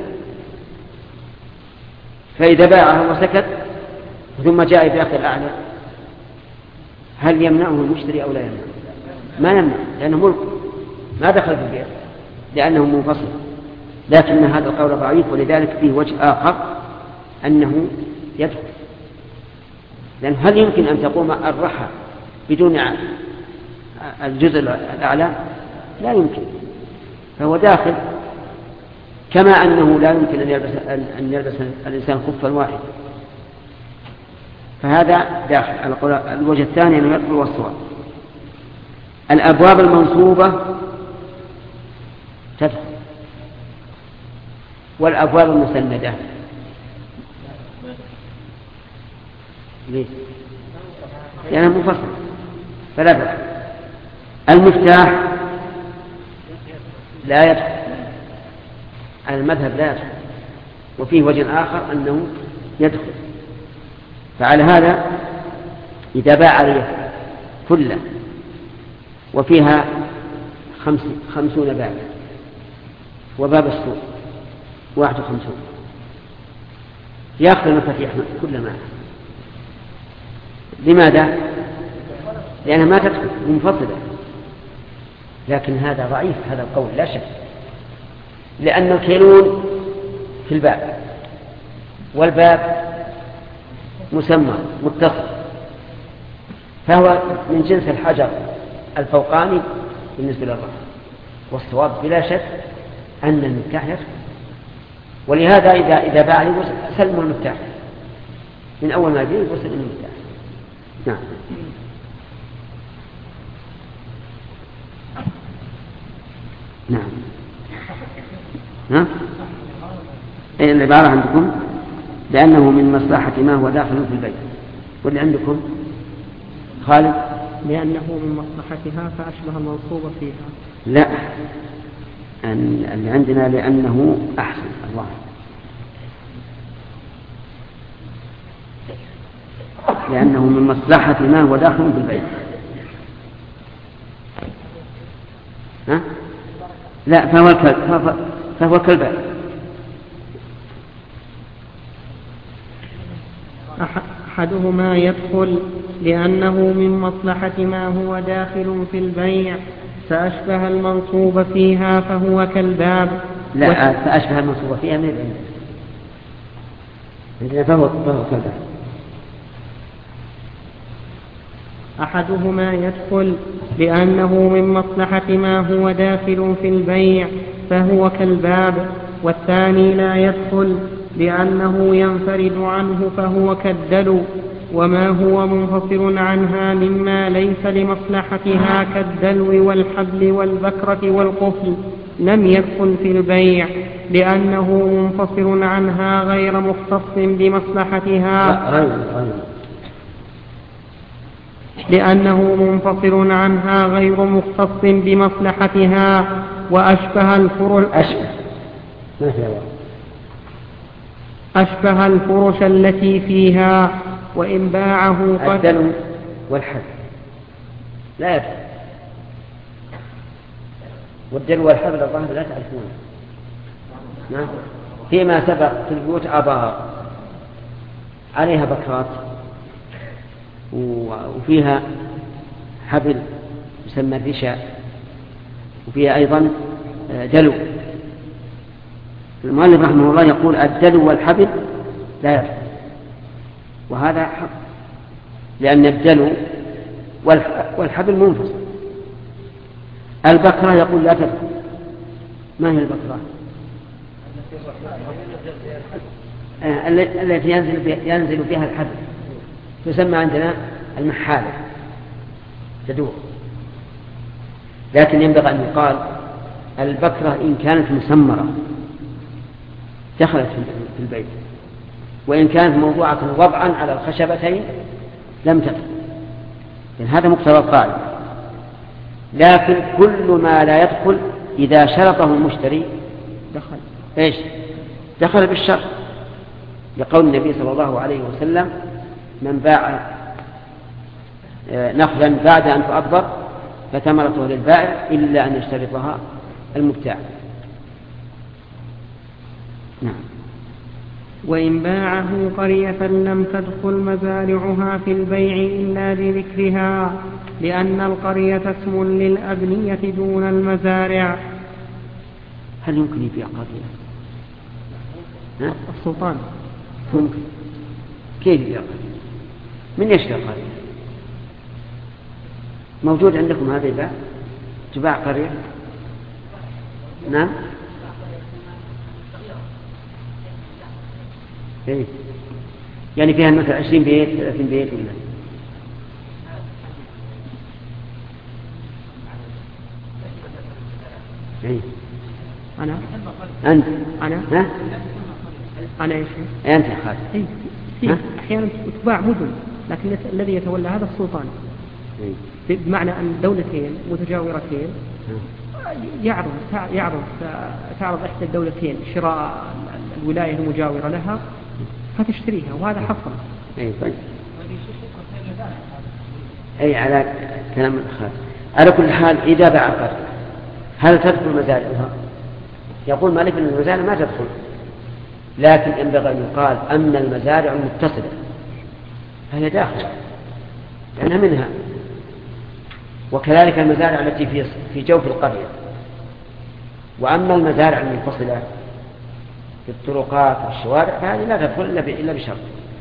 فإذا باعه وسكت ثم جاء في آخر الأعلى هل يمنعه المشتري أو لا يمنع؟ ما يمنع لأنه ملك ما دخل في البيع لأنه منفصل. لكن هذا القول ضعيف، ولذلك فيه وجه آخر أنه يدخل، لأن هل يمكن أن تقوم الرحى بدون الجزء الأعلى؟ لا يمكن، فهو داخل. كما أنه لا يمكن أن يلبس, أن يلبس الإنسان خفا واحد، فهذا داخل. الوجه الثاني أنه يدخل والصواب. الأبواب المنصوبة تدخل، والأبواب المسندة ليه؟ لأنها منفصلة فلا بأس. المفتاح لا يدخل، المذهب لا يدخل، وفيه وجه آخر أنه يدخل. فعلى هذا إذا باع عليه كله وفيها خمس خمسون باب وباب السوق واحد وخمسون يأخذ المفاتيح كل ما. لماذا؟ لأنها ما تدخل منفصلة. لكن هذا ضعيف هذا القول لا شك، لأن الكيلون في الباب والباب مسمى متصل، فهو من جنس الحجر الفوقاني بالنسبة للرحى. والصواب بلا شك أن المفتاح يدخل، ولهذا إذا إذا باع سلموا المفتاح من أول ما يبيع وسلم المفتاح. نعم. نعم. ها؟ أي العبارة عندكم لأنه من مصلحة ما هو داخل في البيت، واللي عندكم خالد لأنه من مصلحتها فأشبه المنصوب فيها. لا، اللي عندنا لأنه أحسن الله، لأنه من مصلحة ما هو داخل في البيت. ها؟ لا، فهو الكلب، فهو كلب. أحدهما يدخل لأنه من مصلحة ما هو داخل في البيع فأشبه المنصوب فيها فهو كالباب. لا، فأشبه المنصوب فيها من البيع عندنا فهو كالباب. أحدهما يدخل لأنه من مصلحة ما هو داخل في البيع فهو كالباب، والثاني لا يدخل لأنه ينفرد عنه فهو كالدلو، وما هو منفصل عنها مما ليس لمصلحتها كالدلو والحبل والبكرة والقفل لم يدخل في البيع لأنه منفصل عنها غير مختص بمصلحتها لأنه منفصل عنها غير مختص بمصلحتها وأشبه الفرش أشبه أشبه الفرش التي فيها، وإن باعه قد الدلو والحبل لا يدخل، والدلو والحبل الظاهر لا تعرفونه. نعم، فيما سبق في البيوت آبار عليها بكرات وفيها حبل يسمى الرشاء، وفيها أيضا دلو. المؤلف رحمه الله يقول الدلو والحبل لا يدخل، وهذا حق، لأن الدلو والحبل منفصل. البكرة يقول لا تدخل. ما هي البكرة؟ التي ينزل بها الحبل تسمى عندنا المحالة تدور. لكن ينبغي أن يقال البكرة إن كانت مسمرة دخلت في البيت، وإن كانت موضوعة وضعا على الخشبتين لم تدخل، لأن هذا مقتضى القاعدة. لكن كل ما لا يدخل إذا شرطه المشتري دخل إيش؟ دخل بالشرط، لقول النبي صلى الله عليه وسلم من باع نخلا بعد أن تؤبر فثمرته للبائع إلا أن يشترطها المبتاع. نعم. وإن باعه قرية لم تدخل مزارعها في البيع إلا لذكرها، لأن القرية اسم للأبنية دون المزارع. هل يمكن يبيع قرية؟ السلطان ممكن. كيف يبيع قرية؟ من يشتري قرية؟ موجود عندكم هذا الباع؟ تباع قرية؟ نعم. إيه؟ يعني فيها مثلا عشرين بيت ثلاثين بيت ولا؟ إيه؟ أنا أنت أنا ها؟ أنا إيش؟ أنت يا خالد. إيه؟ إيه؟ أحيانا تباع مدن، لكن الذي يتولى هذا السلطان. إيه؟ بمعنى أن دولتين متجاورتين يعرض يعرض تعرض إحدى الدولتين شراء الولاية المجاورة لها فتشتريها، وهذا حصل. أي طيب. أي على كلام الأخ. على كل حال إذا باع قرية هل تدخل مزارعها؟ يقول مالك أن المزارع ما تدخل، لكن ينبغي أن يقال أن المزارع المتصلة فهي داخلة لأنها منها، وكذلك المزارع التي في في جوف القرية. وأما المزارع المنفصلة في الطرقات والشوارع فهذه لا تدخل إلا بشرط.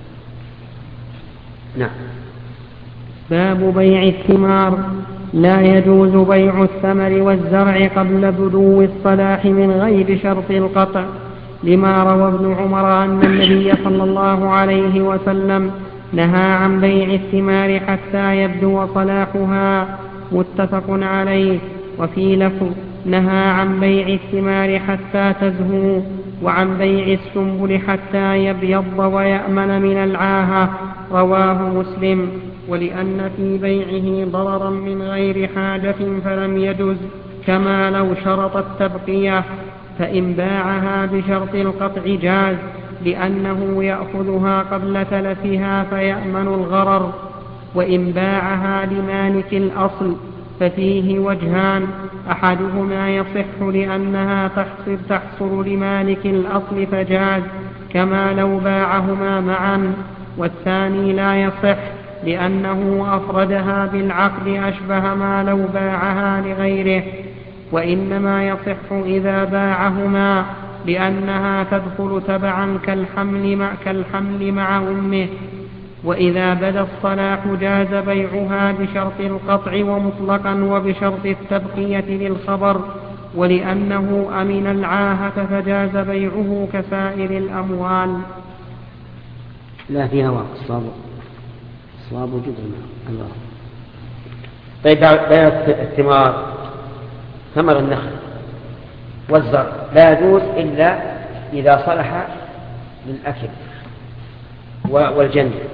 نعم. باب بيع الثمار. لا يجوز بيع الثمر والزرع قبل بدو الصلاح من غير شرط القطع، لما روى ابن عمر أن النبي صلى الله عليه وسلم نهى عن بيع الثمار حتى يبدو صلاحها، متفق عليه. وفي لفظ نهى عن بيع الثمار حتى تزهو، وعن بيع السنبل حتى يبيض ويأمن من العاهة، رواه مسلم. ولأن في بيعه ضررا من غير حاجة فلم يجز، كما لو شرط التبقية، فإن باعها بشرط القطع جاز، لأنه يأخذها قبل تلفها فيأمن الغرر. وإن باعها لمالك الأصل ففيه وجهان، أحدهما يصح لأنها تحصل, تحصل لمالك الأصل فجاز، كما لو باعهما معا، والثاني لا يصح لأنه أفردها بالعقد أشبه ما لو باعها لغيره، وإنما يصح إذا باعهما لأنها تدخل تبعا كالحمل مع, كالحمل مع أمه. وإذا بدا الصلاح جاز بيعها بشرط القطع ومطلقا وبشرط التبقية للخبر، ولأنه أمن العاهة فجاز بيعه كسائر الأموال. لا فيها واقع الصواب الصواب وجود الله. طيب بيع الثمار ثمر النخل والزرع لا يجوز إلا إذا صلح للأكل والجنة،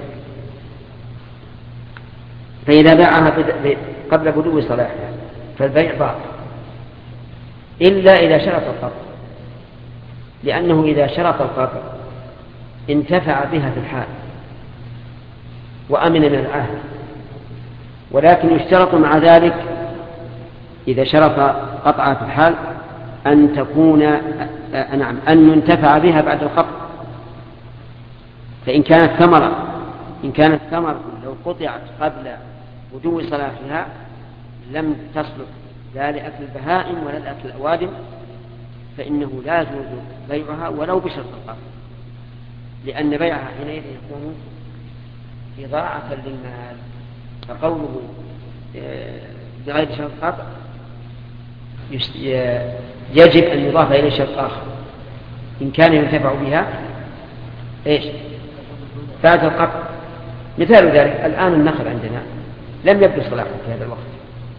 فإذا باعها قبل بدو صلاحها فالبيع باطل إلا إذا شرط القطع، لأنه إذا شرط القطع انتفع بها في الحال وأمن من العاهة، ولكن يشترط مع ذلك إذا شرط قطعها في الحال أن تكون نعم أن ينتفع بها بعد القطع. فإن كانت ثمرة إن كانت ثمرة لو قطعت قبل بدو صلاحها لم تصلح لا لأكل البهائم ولا لأكل الأوادم، فإنه لا يجوز بيعها ولو بشرط القطع، لأن بيعها حينئذ يكون إضاعة للمال. فقوله بغير شرط القطع يجب أن يضاف إليه شرط آخر إن كان ينتفع بها إيش بعد القطع. مثال ذلك الآن النخل عندنا لم يبدو صلاحه في هذا الوقت،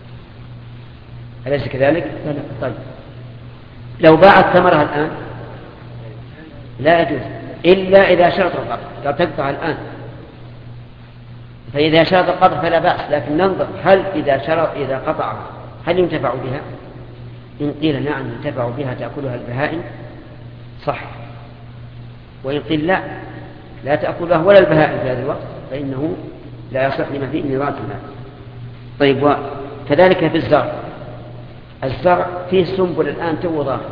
أليس كذلك؟ طيب لو باعت ثمرها الآن لا يجوز إلا إذا شرط القطع، قد تقطع الآن، فإذا شرط القطع فلا بأس، لكن ننظر هل إذا شرط إذا قطعها هل ينتفع بها؟ إن قيل نعم ينتفع بها تأكلها البهائم صح، وإن قيل لا لا تأكلها ولا البهائم في هذا الوقت فإنه لا يصح لما فيه من إضاعة المال. طيب وكذلك في الزرع الزرع فيه سنبل الآن تو ظاهر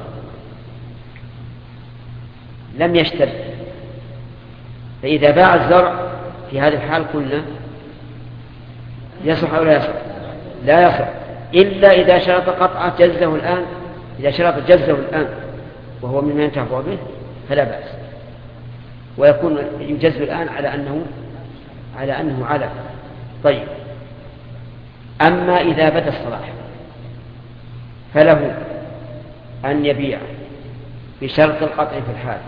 لم يشتد، فإذا باع الزرع في هذه الحال قلنا يصح أو لا يصح؟ لا يصح إلا إذا شرط قطعة جزه الآن، إذا شرط جزه الآن وهو مما ينتفع به فلا بأس، ويكون يجز الآن على أنه على أنه علف. طيب أما إذا بدا الصلاح فله أن يبيع بشرط القطع في الحال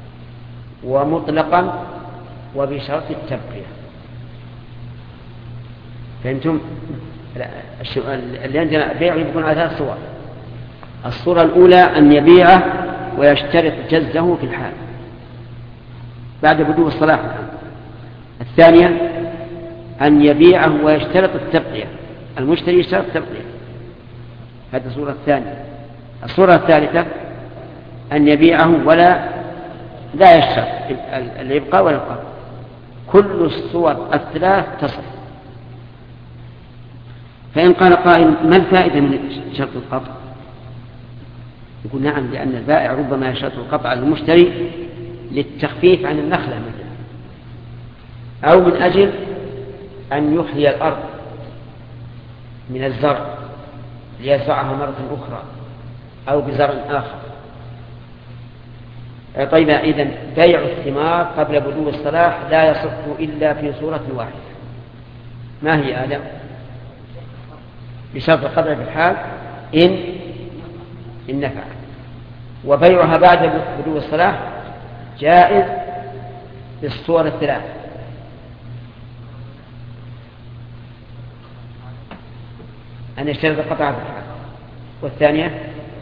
ومطلقا وبشرط التبقية. فأنتم اللي عندنا البيع يكون على ثلاث صور. الصورة الأولى أن يبيعه ويشترط جزه في الحال بعد بدو الصلاح. الثانية أن يبيعه ويشترط التبقية، المشتري يشترط التبقية، هذه الصورة الثانية. الصورة الثالثة أن يبيعه ولا لا يشترط اللي يبقى ولا يبقى. كل الصور الثلاث تصح. فإن قال قائل ما الفائدة من شرط القطع؟ يقول نعم لأن البائع ربما يشترط القطع على المشتري للتخفيف عن النخلة مثلا، أو من أجل أن يحيي الأرض من الزرع ليزرعها مرة أخرى أو بزرع آخر. طيب إذن بيع الثمار قبل بدو الصلاح لا يصح إلا في صورة واحدة، ما هي آدم؟ بشرط القطع في الحال إن إن نفع، وبيعها بعد بدو الصلاح جائز في الصور الثلاث. أن يشترط القطع في الحال، والثانية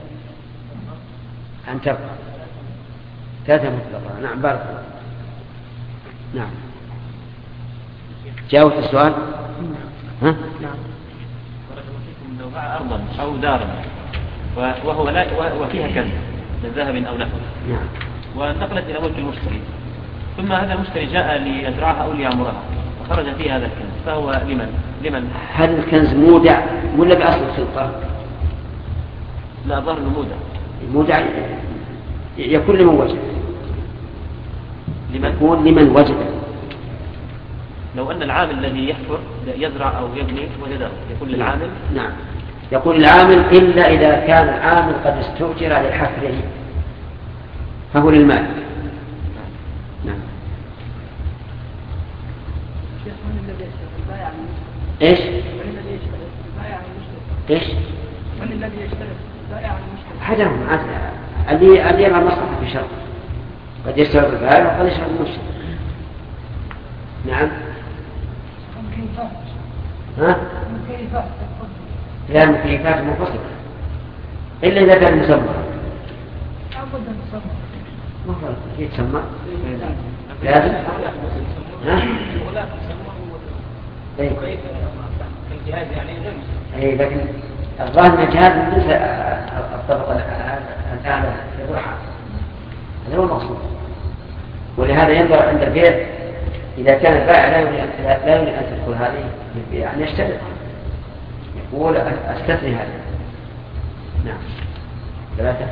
أن تبقى ثلاثة مطلقة. نعم بارك الله. نعم جاوبت السؤال؟ ها؟ نعم. لو باع أرضا أو دارا وهو لا وفيها كنز من ذهب أو نحو، نعم، وانتقلت إلى ملك المشتري، ثم هذا المشتري جاء ليزرعها أو ليعمرها وخرج فيه هذا الكنز، فهو لمن؟ لمن؟ هل الكنز مودع ولا بأصل الخلطة؟ لا، ظهر المودع. المودع يكون لمن وجد. لمن؟ يكون لمن وجد. لو أن العامل الذي يحفر يزرع أو يبني وجده يكون للعامل. نعم، يقول العامل إلا إذا كان العامل قد استؤجر لحفره فهو للمالك. نعم. ايش؟ ايش؟ من الذي يشترط؟ بائع المشتري. حجرهم اللي اللي يرى المصلحة في شرط، قد يشترط البائع وقد يشترط المشتري. نعم. ها؟ لا، مكيفات منفصلة إلا إذا كان مسمى. ما هو يتسمى؟ لازم. ها؟ أي لكن الظاهر أن الجهاز ليس الطبقة الأعلى في الرحى، هذا هو المقصود. ولهذا ينظر عند البيع إذا كان البائع لا يريد لا يريد أن تدخل هذه البيع أن يشترط، يقول أستثني هذا. نعم. ثلاثة.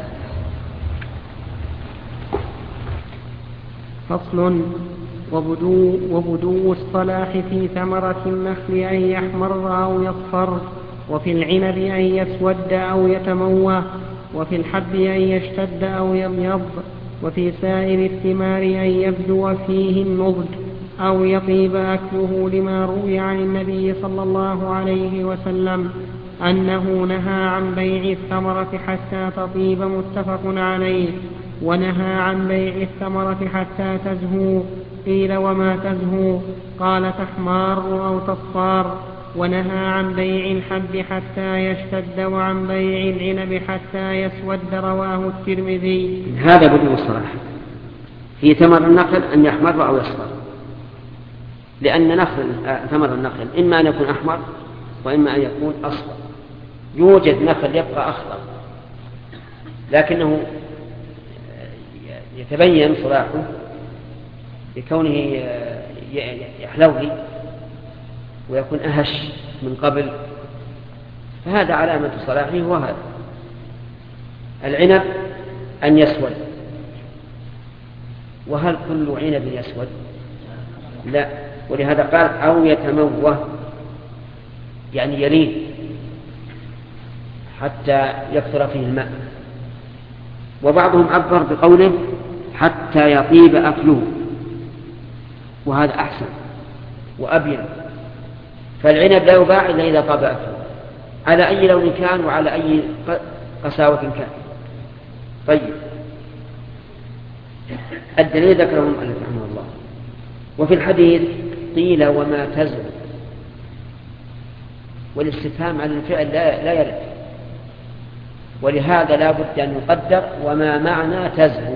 فصل. وبدو, وبدو الصلاح في ثمرة النخل أن يحمر أو يصفر، وفي العنب أن يسود أو يتموه، وفي الحب أن يشتد أو يبيض، وفي سائر الثمار أن يبدو فيه النضج أو يطيب أكله، لما روي عن النبي صلى الله عليه وسلم أنه نهى عن بيع الثمرة حتى تطيب، متفق عليه. ونهى عن بيع الثمرة حتى تزهو. قيل وما تزهو؟ قال تحمار أو تصفار. ونهى عن بيع الحب حتى يشتد، وعن بيع العنب حتى يسود، رواه الترمذي. هذا بدو الصلاح في ثمر النخل أن يحمر أو يصفر، لأن نخل ثمر النخل إما أن يكون أحمر وإما أن يكون أصفر. يوجد نخل يبقى أخضر لكنه يتبين صلاحه بكونه يحلوه ويكون أهش من قبل، فهذا علامة صلاحه. وهذا العنب أن يسود. وهل كل عنب يسود؟ لا، ولهذا قال أو يتموه، يعني يلين حتى يكثر فيه الماء. وبعضهم عبر بقوله حتى يطيب أكله، وهذا أحسن وأبين. فالعنب لا يباع إلا إذا طاب أكله على أي لون كان وعلى أي قساوة كان. طيب، الدليل ذكره المؤلف رحمه الله. وفي الحديث قيل وما تزهو، والاستفهام عن الفعل لا, لا يرد، ولهذا لا بد أن يقدر وما معنى تزهو.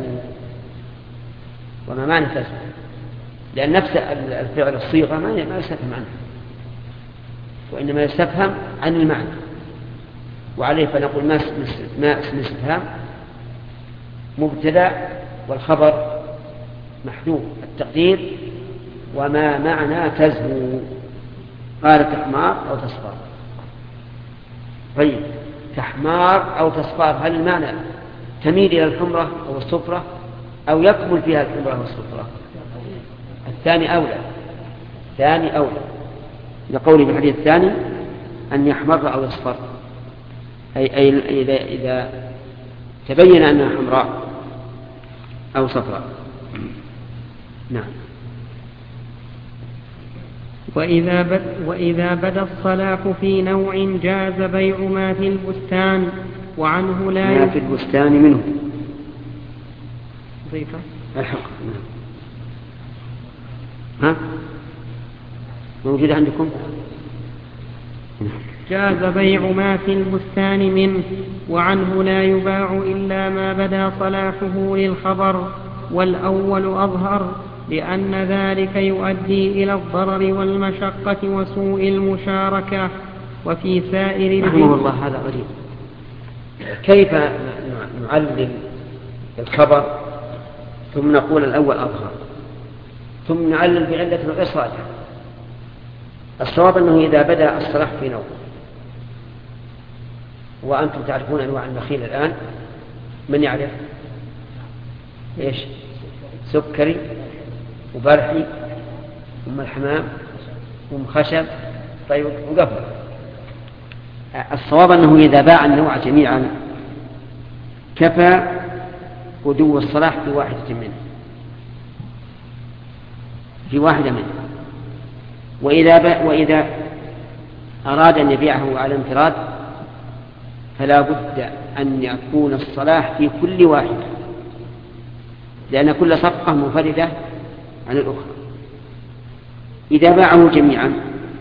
وما معنى تزهو، لأن نفس الفعل الصيغة ما يستفهم عنه، وإنما يستفهم عن المعنى. وعليه فنقول ما اسم الاستفهام مبتدأ والخبر محذوف، التقدير وما معنى تزهو. قال تحمار أو تصفار. طيب، تحمار أو تصفار، هل المعنى تميل إلى الحمرة أو الصفرة أو يكمل فيها الحمرة والصفرة؟ الثاني أولى. الثاني أولى لقوله في الحديث الثاني أن يحمر أو يصفر، أي, أي إذا, إذا تبين أنها حمراء أو صفراء. نعم. وإذا, بد وإذا بدا الصلاح في نوع جاز بيع ما في البستان، وعنه لا ما في البستان منه ضيفة الحق. ها موجود عندكم؟ جاز بيع ما في البستان منه، وعنه لا يباع إلا ما بدا صلاحه للخبر، والأول أظهر. لأن ذلك يؤدي إلى الضرر والمشقة وسوء المشاركة. وفي سائر رحمه الله هذا غريب. كيف نعلل الخبر ثم نقول الأول أظهر ثم نعلل بعلة غير صالحة؟ الصواب أنه إذا بدأ الصلاح في نوم، وأنتم تعرفون أنواع النخيل الآن، من يعرف؟ إيش؟ سكري وبرحي وأم الحمام وأم خشب، طيب وقفل. الصواب أنه إذا باع النوع جميعا كفى بدو الصلاح في واحدة منه في واحدة منه وإذا, وإذا أراد أن يبيعه على انفراد فلا بد أن يكون الصلاح في كل واحدة، لأن كل صفقة منفردة عن الأخرى. إذا باعه جميعا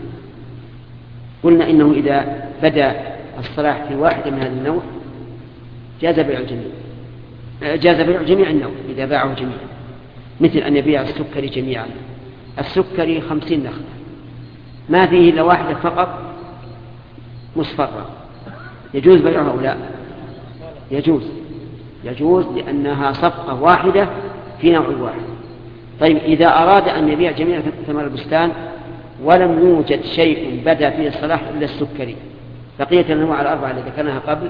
قلنا إنه إذا بدأ الصلاح في واحدة من هذا النوع جاز بيع الجميع، جاز بيع جميع النوع إذا باعه جميعا، مثل أن يبيع السكري جميعا. السكري خمسين نخلة ما فيه إلا واحدة فقط مصفرة، يجوز بيعها أو لا؟ يجوز يجوز لأنها صفقة واحدة في نوع واحد. طيب إذا أراد أن يبيع جميع ثمار البستان ولم يوجد شيء بدأ فيه الصلاح إلا السكري، بقية الأنواع الأربعة التي ذكرناها قبل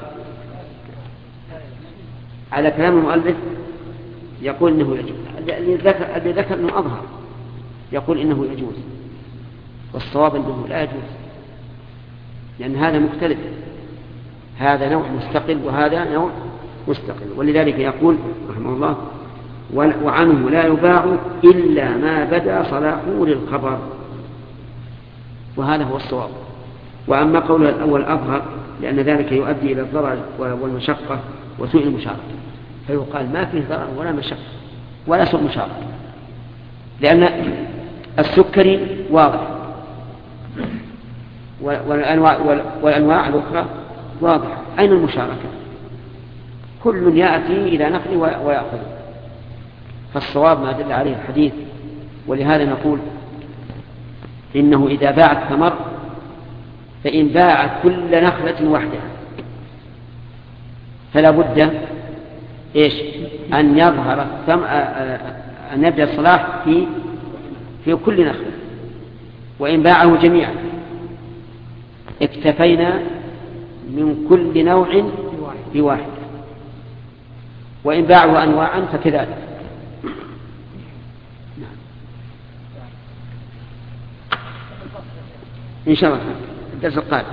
على كلام المؤلف يقول إنه يجوز، الذي ذكر أنه أظهر يقول إنه يجوز، والصواب أنه لا يجوز، لأن هذا مختلف، هذا نوع مستقل وهذا نوع مستقل. ولذلك يقول رحمه الله وعنه لا يباع إلا ما بدأ صلاحه للخبر، وهذا هو الصواب. وأما قوله الأول أظهر لأن ذلك يؤدي إلى الضرر والمشقة وسوء المشاركة، فيقال ما فيه ضرر ولا مشقة ولا سوء مشاركة، لأن السكري واضح والأنواع, والأنواع الأخرى واضحة، أين المشاركة؟ كل يأتي إلى نقل ويأخذ. فالصواب ما دل عليه الحديث. ولهذا نقول إنه إذا باع الثمر فإن باع كل نخلة وحدها فلا بد إيش أن يظهر أن يبدأ الصلاح في في كل نخلة. وإن باعه جميعا اكتفينا من كل نوع بواحد، وإن باعوا أنواعا فكذلك. إن شاء الله الدرس القادم.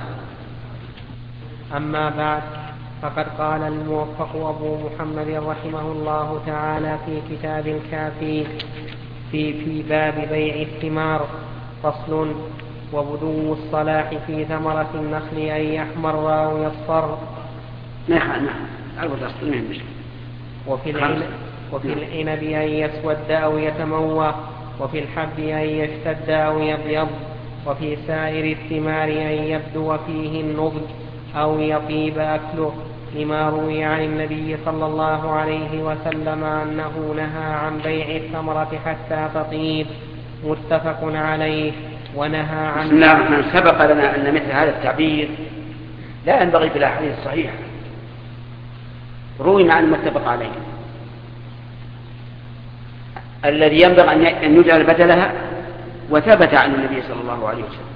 أما بعد، فقد قال الموفق أبو محمد رحمه الله تعالى في كتاب الكافي في, في باب بيع الثمار فصل: وبدو الصلاح في ثمرة النخل أن يحمر أو يصفر. نعم نعم وفي العنب وفي العنب أن يسود أو يتموى، وفي الحب أن يشتد أو يبيض، وفي سائر الثمار أن يبدو فيه النضج أو يطيب أكله، لما روي عن النبي صلى الله عليه وسلم أنه نهى عن بيع الثمرة حتى تطيب، متفق عليه. ونهى عن بسم الله الرحمن الرحيم. سبق لنا أن مثل هذا التعبير لا ينبغي في الأحاديث الصحيحة، روي عن المتفق عليه الذي ينبغي أن يجعل بدلها، وثبت عن النبي صلى الله عليه وسلم.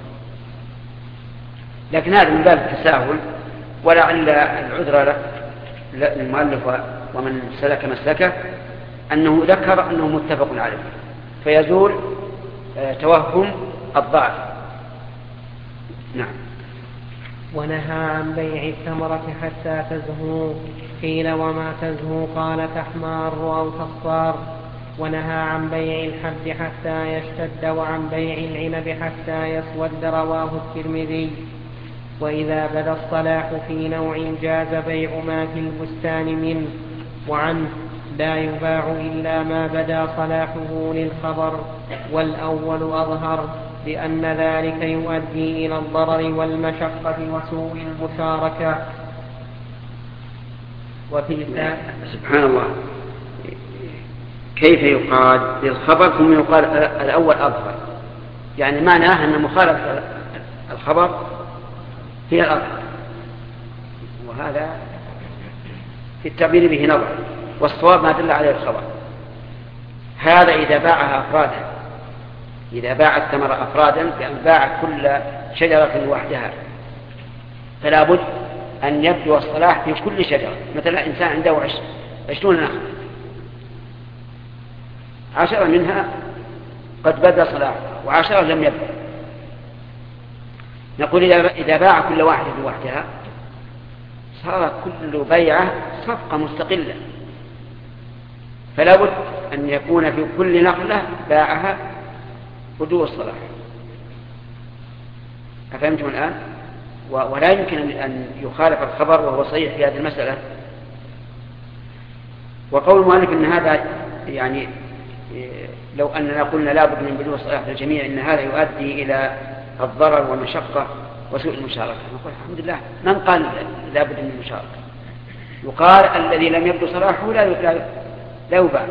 لكن هذا من باب التساهل، ولعل العذر للمؤلف ومن سلك مسلكه أنه ذكر أنه متفق عليه فيزول توهم الضعف. نعم. ونهى عن بيع الثمرة حتى تزهو، قيل وما تزهو؟ قال تحمار أو تصفار. ونهى عن بيع الحب حتى يشتد، وعن بيع العنب حتى يسود، رواه الترمذي. وإذا بدا الصلاح في نوع جاز بيع ما في البستان منه. وعنه لا يباع إلا ما بدا صلاحه للخبر، والأول أظهر، لأن ذلك يؤدي إلى الضرر والمشقة وسوء المشاركة. وفي سبحان الله، كيف يقال للخبر ثم يقال الأول أظهر؟ يعني معناه أن مخالفة الخبر هي الأظهر، وهذا في التعبير به نظر، والصواب ما دل عليه الخبر. هذا إذا باعها أفرادا، إذا باع الثمرة أفرادا بأن باع كل شجرة وحدها، فلا بد أن يبدو الصلاح في كل شجرة. مثلا إنسان عنده عشرون نخلة، عشرة منها قد بدا صلاحها وعشرة لم يبدأ، نقول إذا باع كل واحدة بوحدها صار كل بيعة صفقة مستقلة، فلا بد أن يكون في كل نخلة باعها بدو الصلاح. أفهمتم الآن؟ ولا يمكن أن يخالف الخبر وهو صحيح في هذه المسألة. وقول المؤلف أن هذا يعني لو أننا قلنا لا بد من بدو الصلاح للجميع إن هذا يؤدي إلى الضرر والمشقة وسوء المشاركة، نقول الحمد لله من قال لا بد من المشاركة؟ يقال الذي لم يبدو صلاحه لا لا يباع،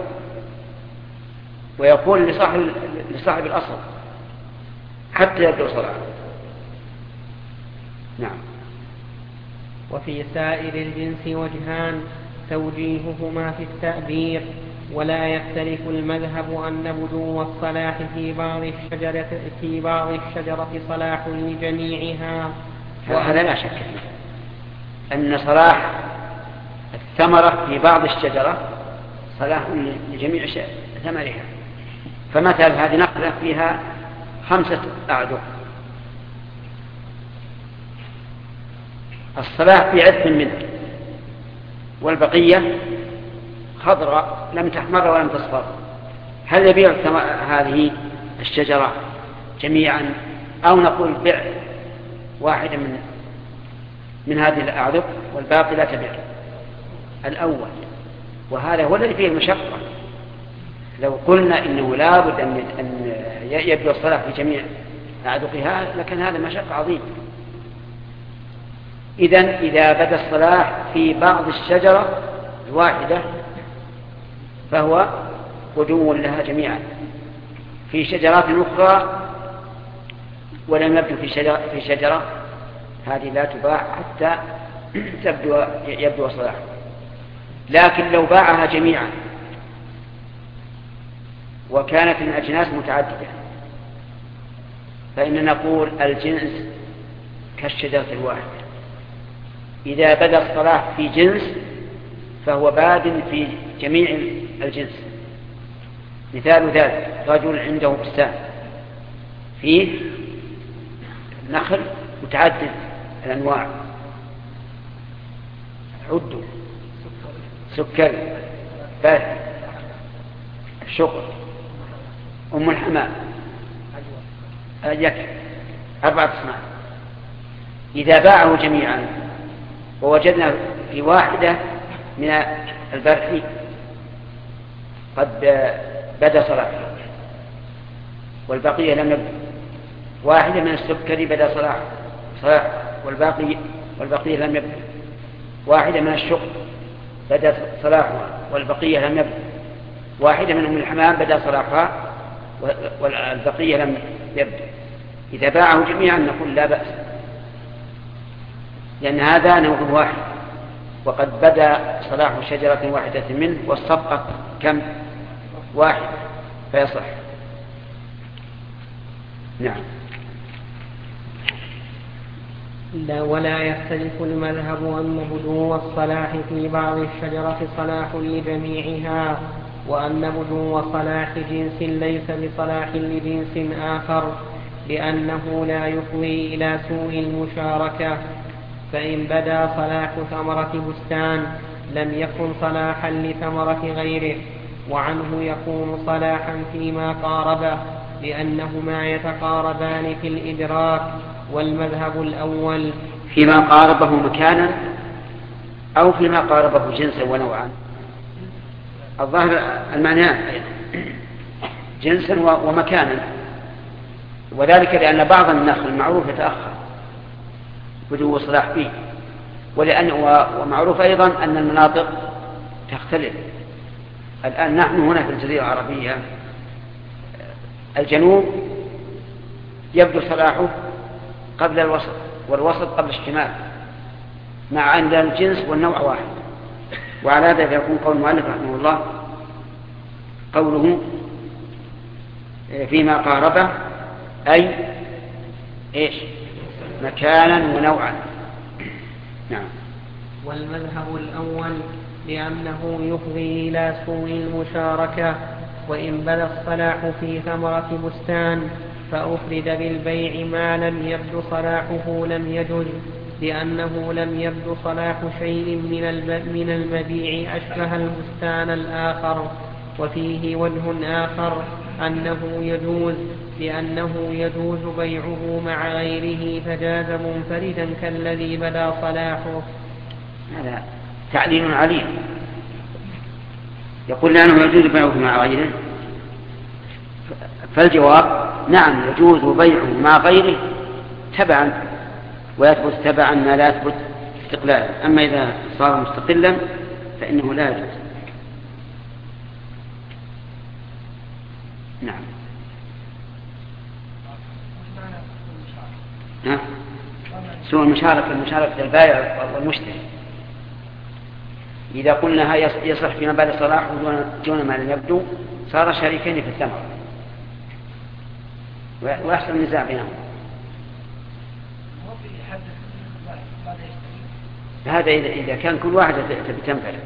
ويقول لصاحب لصاحب الأصل حتى يبدو صلاحه. نعم. وفي سائر الجنس وجهان توجيههما في التأبير، ولا يختلف المذهب أن بدو الصلاح في بعض الشجرة في بعض الشجرة صلاح لجميعها. وهذا لا شك فيه أن صلاح الثمرة في بعض الشجرة صلاح لجميع ثمرها. فمثل هذه نخلة فيها خمسة أعدق، الصلاح في عدد منها والبقية خضراء لم تحمر ولم تصفر، هل يبيع هذه الشجرة جميعا أو نقول بيع واحدة من من هذه الأعدق والباقي لا تبيع؟ الأول، وهذا هو الذي فيه المشقة. لو قلنا إنه لا بد أن يبدو الصلاح في جميع أعدقها لكن هذا مشقة عظيم. إذن إذا بدا الصلاح في بعض الشجرة الواحدة فهو بدو لها جميعا. في شجرات أخرى ولم يبدو في شجرة, في شجرة هذه لا تباع حتى تبدو يبدو صلاح. لكن لو باعها جميعا وكانت من أجناس متعددة فإن نقول الجنس كالشجرة الواحدة، إذا بدا الصلاح في جنس فهو باد في جميع الجنس. مثال ذلك رجل عنده بستان فيه نخل متعدد الأنواع، عدوا سكري فاكهة شقر أم الحمام يكفي أربعة أصناف. إذا باعه جميعا ووجدنا في واحدة من البرح قد بدا صلاحه والبقية لم يبدأ، واحدة من السكري بدا صلاح صلاح والباقي والبقية لم يبدأ، واحدة من الشقر بدا صلاحها والبقية لم يبدأ، واحدة من أم الحمام بدا صلاحها والبقية لم يبدأ. إذا باعه جميعا نقول لا بأس، لأن هذا نوع واحد وقد بدا صلاح شجرة واحدة منه والصفقة كم؟ واحد، فيصح. نعم. لا ولا يختلف المذهب أن بدو الصلاح في بعض الشجرة صلاح لجميعها، وأن بدو صلاح جنس ليس بصلاح لجنس آخر، لأنه لا يفضي إلى سوء المشاركة. فإن بدا صلاح ثمرة بستان لم يكن صلاحا لثمرة غيره، وعنه يكون صلاحا فيما قاربه، لأنهما يتقاربان في الإدراك. والمذهب الأول فيما قاربه مكانا أو فيما قاربه جنسا ونوعا. الظاهر المعنيان جنسا ومكانا، وذلك لأن بعض النخل المعروف يتأخر بدو صلاح فيه، ولأن ومعروف أيضا أن المناطق تختلف، الآن نحن هنا في الجزيرة العربية الجنوب يبدو صلاحه قبل الوسط، والوسط قبل الشمال، مع أن الجنس والنوع واحد. وعلى هذا يكون قول المؤلف رحمه الله قوله فيما قاربه أي إيش مكانا ونوعا. نعم. والمذهب الأول لأنه يفضي إلى سوء المشاركة، وإن بدا الصلاح في ثمرة بستان فأفرد بالبيع ما لم يبدو صلاحه لم يجز، لأنه لم يبدو صلاح شيء من المبيع أشبه البستان الآخر. وفيه وجه آخر أنه يجوز، لأنه يجوز بيعه مع غيره فجاز منفردا كالذي بدا صلاحه. هذا تعليل عليه. يقول لأنه يجوز بيعه مع غيره، فالجواب نعم يجوز بيعه مع غيره تبعا، ويثبت تبعا ما لا يثبت استقلالا. أما إذا صار مستقلا فإنه لا يجوز. نعم. ها؟ سوء المشاركة المشاركة البائع والمشتري. إذا قلنا يصلح فيما بعد صلاحه دون ما لم يبدو صار شريكين في الثمر ويحصل النزاع بينهم. هذا إذا كان كل واحد تنفرد.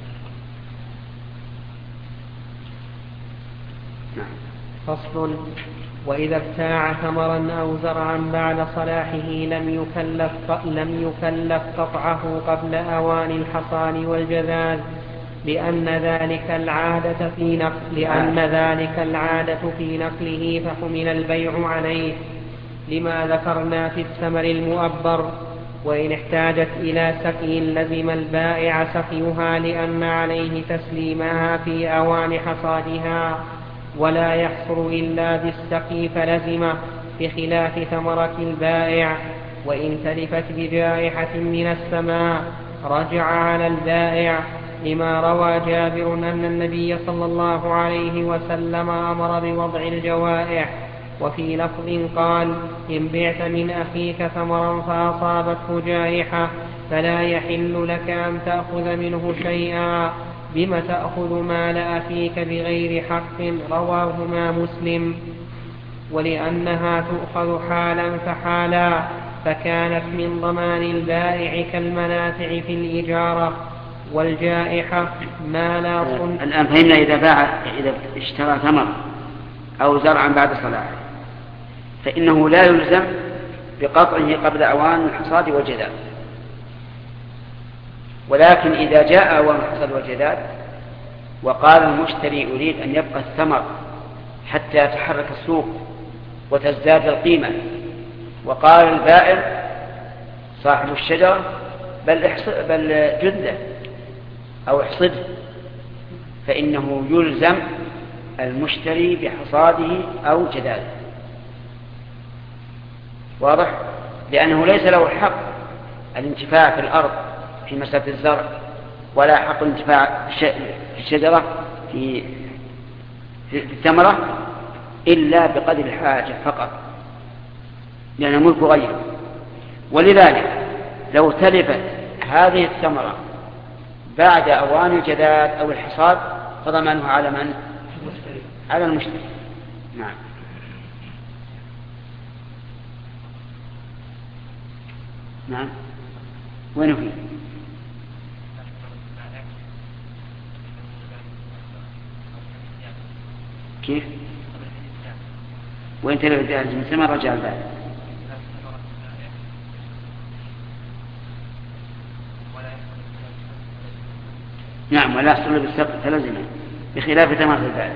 نعم. فصل. وإذا ابتاع ثمرا أو زرعا بعد صلاحه لم يكلف, لم يكلف قطعه قبل أوان الحصاد والجذاذ، لأن ذلك العادة في نقل لأن ذلك العادة في نقله فحمل البيع عليه، لما ذكرنا في الثمر المؤبر. وإن احتاجت إلى سقي لزم البائع سقيها، لأن عليه تسليمها في أوان حصادها، ولا يحصل إلا بالسقي فلزمه، بخلاف ثمرة البائع. وإن تلفت بجائحة من السماء رجع على البائع، لما روى جابر أن النبي صلى الله عليه وسلم أمر بوضع الجوائح. وفي لفظ قال: إن بعت من أخيك ثمرا فأصابته جائحة فلا يحل لك أن تأخذ منه شيئا، بم تأخذ مال أخيك بغير حق، رواهما مسلم. ولأنها تؤخذ حالا فحالا، فكانت من ضمان البائع كالمنافع في الإجارة. والجائحة ما لا صن. الآن فهمنا إذا باع إذا اشترى ثمر أو زرعا بعد صلاحه فإنه لا يلزم بقطعه قبل أوان الحصاد والجذاذ، ولكن إذا جاء أوان الحصاد والجذاذ وقال المشتري أريد أن يبقى الثمر حتى يتحرك السوق وتزداد القيمة، وقال البائع صاحب الشجرة بل, بل جده أو احصده، فإنه يلزم المشتري بحصاده أو جذاذه. واضح؟ لأنه ليس له حق الانتفاع في الأرض في مسألة الزرع، ولا حق الانتفاع في الشجرة في في الثمرة إلا بقدر الحاجة فقط، لأن ملك غيره. ولذلك لو تلفت هذه الثمرة بعد أوان الجذاذ أو الحصاد فضمانها على من؟ على المشتري. نعم. نعم. وين فيه؟ كيف؟ وين تلفت هذه الثمرة رجع البائع. نعم. ولا يحصل بالسقط فلزمه، بخلاف ثمرة البائع.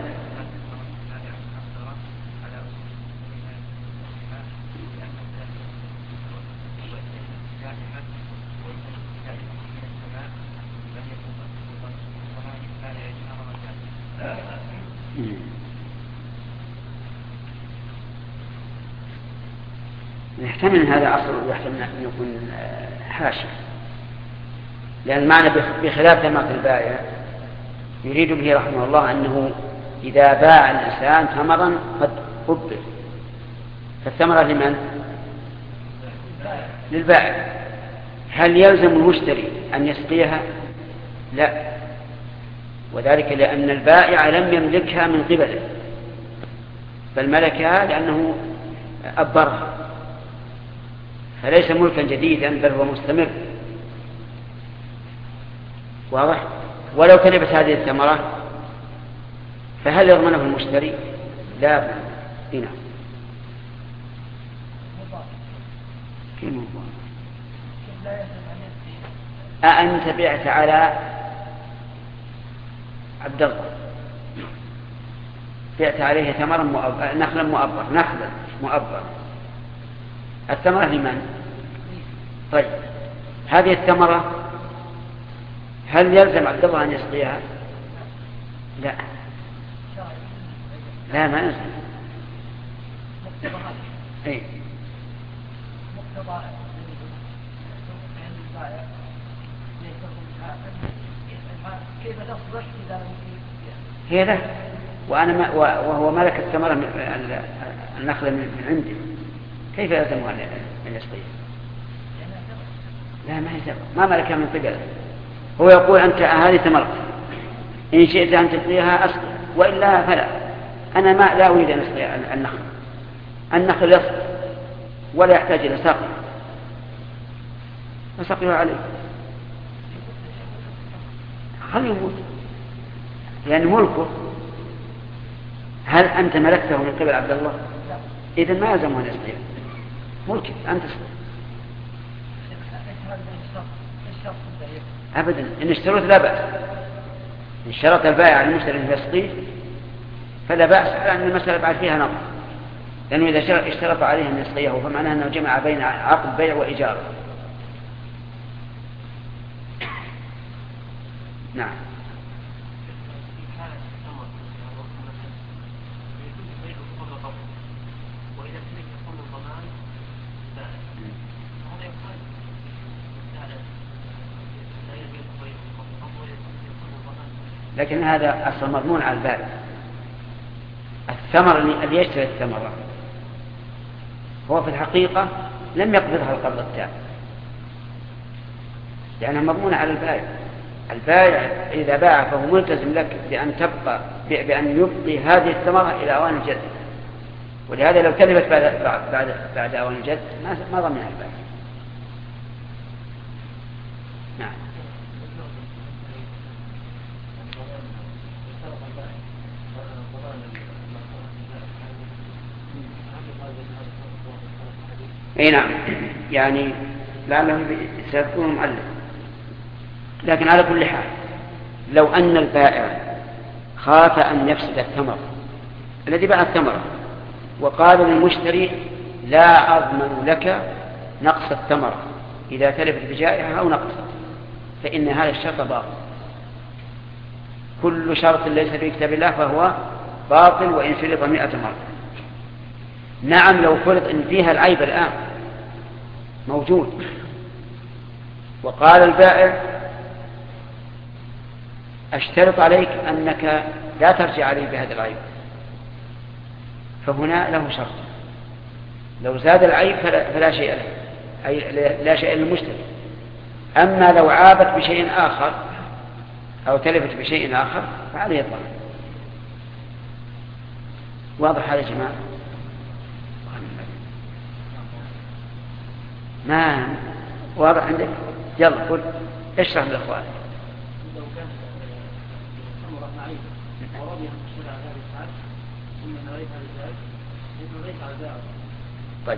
يحتمل هذا أصل ويحتمل أن يكون حاشا، لأن المعنى بخلاف ثمرة البائع يريد به رحمه الله أنه إذا باع الإنسان ثمرا قد قبل، فالثمرة لمن؟ للبائع. هل يلزم المشتري أن يسقيها؟ لا، وذلك لأن البائع لم يملكها من قبله، بل ملكها لأنه أبرها، فليس ملكا جديدا بل هو مستمر. واضح؟ ولو تلبت هذه الثمرة فهل يضمنه المشتري؟ لا. هنا أأنت بعت على عبد الله، بعت عليه ثمرا مؤبر، نخلا مؤبر، نخلا مؤبر، الثمرة لمن؟ طيب هذه الثمرة هل يلزم عبد الله أن يسقيها؟ لا، لا ما يلزم. اي هي له، وأنا ما وهو ملك الثمرة النخلة من عندي، كيف يلزمها أن يسقيها؟ لا ما يلزم، ما ملكها من قبله. هو يقول أنت هذه ثمرة، إن شئت أن تسقيها أسقي، وإلا فلا. أنا ما لا أريد أن أسقي النخل، النخل يسقي ولا يحتاج إلى سقي، فسقيه عليه خليه يموت لأن ملكه. هل أنت ملكته من قبل عبد الله؟ إذن ما يلزمه أن يسقيه، ملكك أنت سقيه. أبدا، إن اشترط لا بأس، إن شرط البائع على المشتري أن يسقيه فلا بأس، على أن المسألة بعد فيها نظر، لأنه إذا اشترط عليه أن يسقيه فمعناه أنه جمع بين عقد بيع وإيجار. نعم. لكن هذا أصل مضمون على البائع. الثمر اللي يشتري الثمرة هو في الحقيقة لم يقبضها القبض التام، لأنها مضمونة على البائع. البائع إذا باع فهو ملتزم لك بأن تبقى بأن يبقي هذه الثمرة إلى أوان الجد، ولهذا لو تلفت بعد بعد بعد أوان الجد ما ضمنها البائع. نعم. اي نعم، يعني لعله سيكون معلم. لكن على كل حال لو أن البائع خاف أن يفسد الثمر الذي باع الثمرة وقال للمشتري لا أضمن لك نقص الثمر إذا تلفت بجائحة أو نقص، فإن هذا الشرط باطل. كل شرط ليس في كتاب الله فهو باطل وإن فرض مئة مرة. نعم لو فرض إن فيها العيب الآن موجود وقال البائع أشترط عليك أنك لا ترجع علي بهذا العيب، فهنا له شرط. لو زاد العيب فلا شيء له، أي لا شيء للمشتري. أما لو عابت بشيء آخر أو تلفت بشيء آخر فعليه الضمان. واضح هذا يا جماعة؟ ما واضح عندك؟ يلا قل اشرح للأخوان. لو كان ثمرة معيبة ورضي أن تشتري على هذه الساعة ثم نريت على ذلك ثم نريت على ذلك. طيب.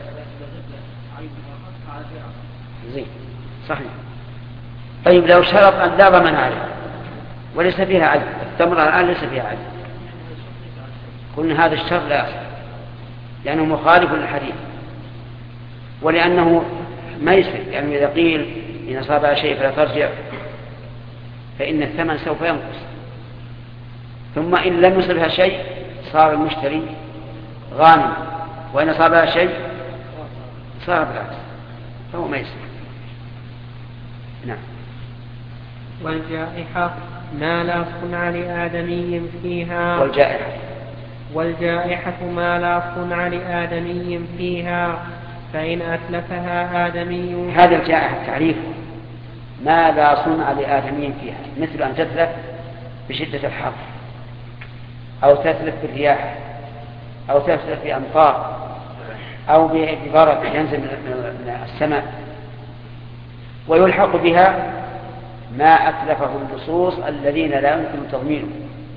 زين صحيح. طيب لو شرط أن لا ضمن عليه وليس فيها عيب، الثمرة الآن ليس فيها عيب، قلنا هذا الشرط لا يصح لأنه مخالف للحديث، ولأنه ميسر، يعني إذا قيل إن أصابها شيء فلا ترجع فإن الثمن سوف ينقص، ثم إن لم يصبها شيء صار المشتري غانم، وإن أصابها شيء صار بالعكس، فهو ميسر. نعم. والجائحة ما لا صنع لآدمي فيها. والجائحة والجائحة ما لا صنع لآدمي فيها، فإن أتلفها آدمي. هذه الجائحة تعريف ما لا صنع لآدمي فيها، مثل أن تتلف بشدة الحر، أو تتلف بالرياح، أو تتلف بأمطار، أو ببرد ينزل من السماء، ويلحق بها ما أتلفه اللصوص الذين لا يمكن تضمينه،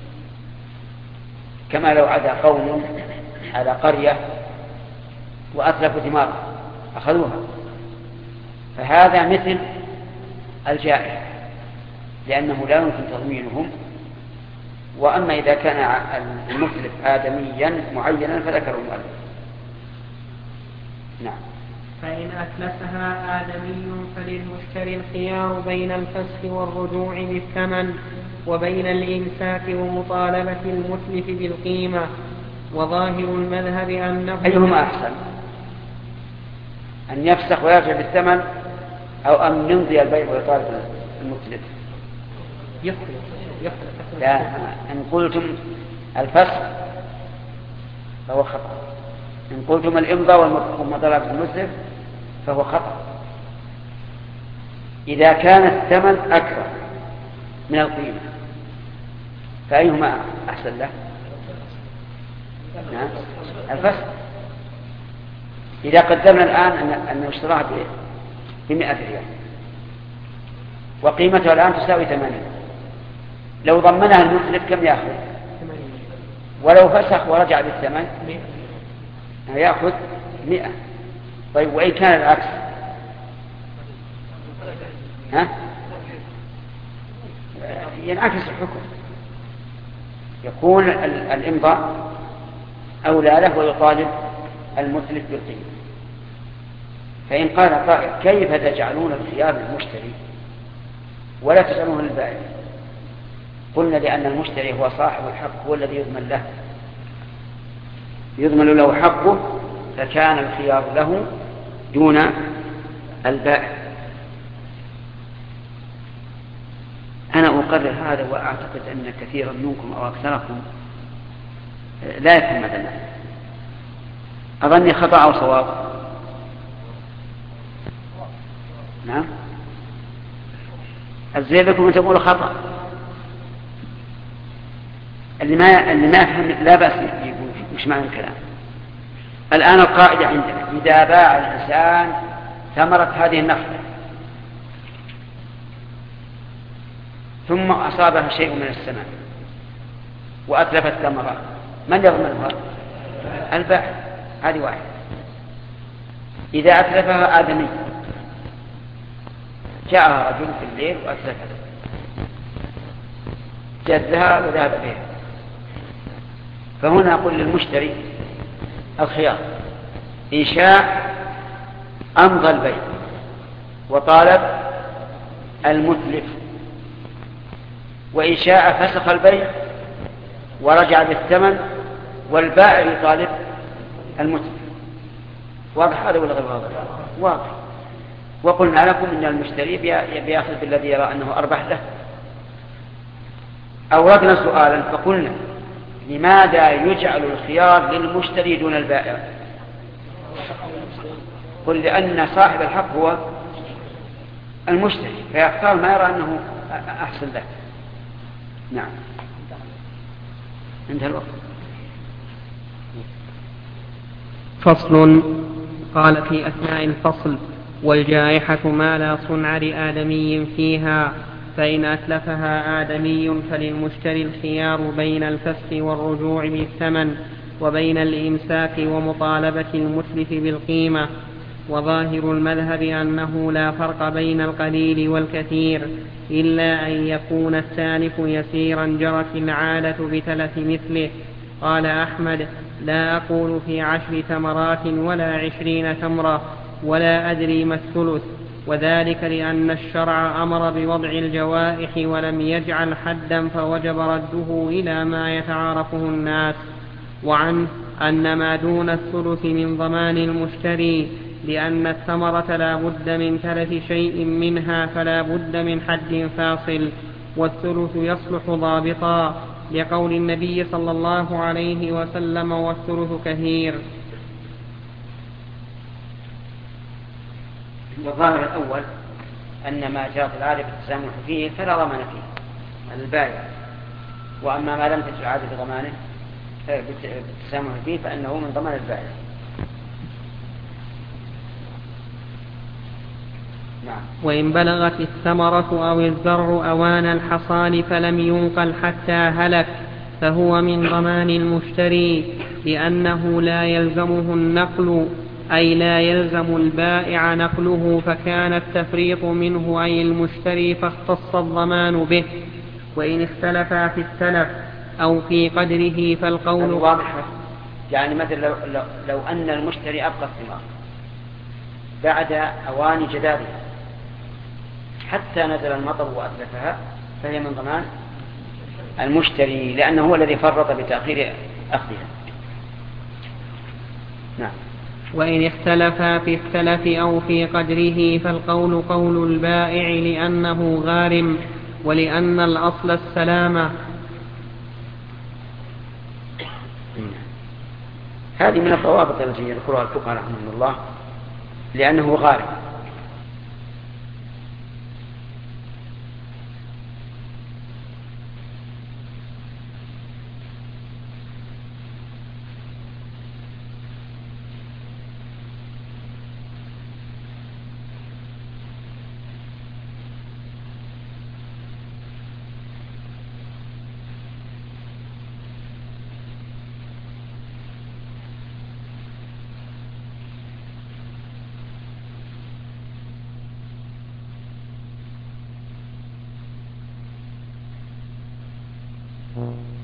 كما لو عدا قوم على قرية وأتلفوا ثمارها أخذوها، فهذا مثل الجائحة لأنه لا يمكن تضمينهم. وأما إذا كان المتلف آدميا معينا فذكره المؤلف. نعم. فإن أتلفها آدمي فللمشتري الخيار بين الفسخ والرجوع بالثمن، وبين الإمساك ومطالبة المتلف بالقيمة. وظاهر المذهب أنه أيهما أحسن، أن يفسخ ويرجع بالثمن أو أن يمضي البيع ويطالب المتلف؟ يختلف يختلف. لا، إن قلتم الفسخ فهو خطأ، إن قلتم الإمضاء ومطالبة المتلف فهو خطأ. إذا كان الثمن أكثر من القيمة فأيهما أحسن له؟ نعم الفسخ. إذا قدرنا الآن أن اشتراها بمئة ريال وقيمتها الآن تساوي ثمانين، لو ضمنها المتلف كم يأخذ؟ ولو فسخ ورجع بالثمن يأخذ مئة. طيب وإن كان العكس؟ ها؟ ينعكس الحكم، يكون الإمضاء أولى له ويطالب المتلف بالقيمة. فإن قال قائل كيف تجعلون الخيار للمشتري ولا تجعلونه للبائع؟ قلنا لأن المشتري هو صاحب الحق، هو الذي يضمن له يضمن له حقه، فكان الخيار له دون البائع. أنا أقرر هذا وأعتقد أن كثيرا منكم أو أكثركم لا يفهم هذا المعنى. أظني خطأ أو صواب؟ نعم الزين لكم أن تقولوا خطأ. اللي ما اللي ما يفهم لا بأس يقول مش معنى الكلام. الآن القاعدة عندنا إذا باع الإنسان ثمرة هذه النخلة ثم أصابها شيء من السماء وأتلف الثمرة، من يضمنها؟ البائع. هذه واحدة. إذا أتلفها آدمي جاءها رجل في الليل وأتلفها، جدها وذهب بها، فهنا أقول للمشتري الخيار، إن شاء أمضى البيع وطالب المتلف، وإن شاء فسخ البيع ورجع بالثمن والبائع يطالب المتلف. واضح هذا ولا غير واضح؟ واضح. وقلنا لكم إن المشتري بيأخذ بالذي يرى أنه أربح له. أوردنا سؤالا فقلنا لماذا يجعل الخيار للمشتري دون البائع؟ قل لأن صاحب الحق هو المشتري فيختار ما يرى أنه أحسن له. نعم انتهى الوقت. فصل. قال في أثناء الفصل: والجائحة ما لا صنع لآدمي فيها، فإن أتلفها آدمي فللمشتري الخيار بين الفسخ والرجوع بالثمن، وبين الإمساك ومطالبة المتلف بالقيمة. وظاهر المذهب أنه لا فرق بين القليل والكثير، إلا أن يكون السالف يسيرا جرت العادة بتلف مثله. قال أحمد: لا أقول في عشر تمرات ولا عشرين تمرة، ولا أدري ما الثلث، وذلك لأن الشرع أمر بوضع الجوائح ولم يجعل حدا فوجب رده إلى ما يتعارفه الناس. وعنه أن ما دون الثلث من ضمان المشتري، لأن الثمرة لا بد من تلف شيء منها فلا بد من حد فاصل. والثلث يصلح ضابطا، لقول النبي صلى الله عليه وسلم: والثلث كثير. والظاهر الأول أن ما جرت العادة بالتسامح فيه فلا ضمان فيه البائع، وأما ما لم تجر العادة بضمانه بالتسامح فيه فإنه من ضمان البائع. نعم. وإن بلغت الثمرة أو الزرع أوان الحصاد فلم ينقل حتى هلك فهو من ضمان المشتري، لأنه لا يلزمه النقل، أي لا يلزم البائع نقله، فكان التفريط منه أي المشتري فاختص الضمان به. وإن اختلفا في التلف أو في قدره فالقول واضح. يعني مثلا لو, لو, لو أن المشتري أبقى الثمار بعد أوان جدادها حتى نزل المطر وأتلفها فهي من ضمان المشتري، لأنه هو الذي فرط بتأخير أخذها. نعم. وإن اختلفا في التلف أو في قدره فالقول قول البائع، لأنه غارم، ولأن الأصل السلامة. هذه من الضوابط التي يذكرها الفقهاء رحمه الله، لأنه غارم. Mm-hmm.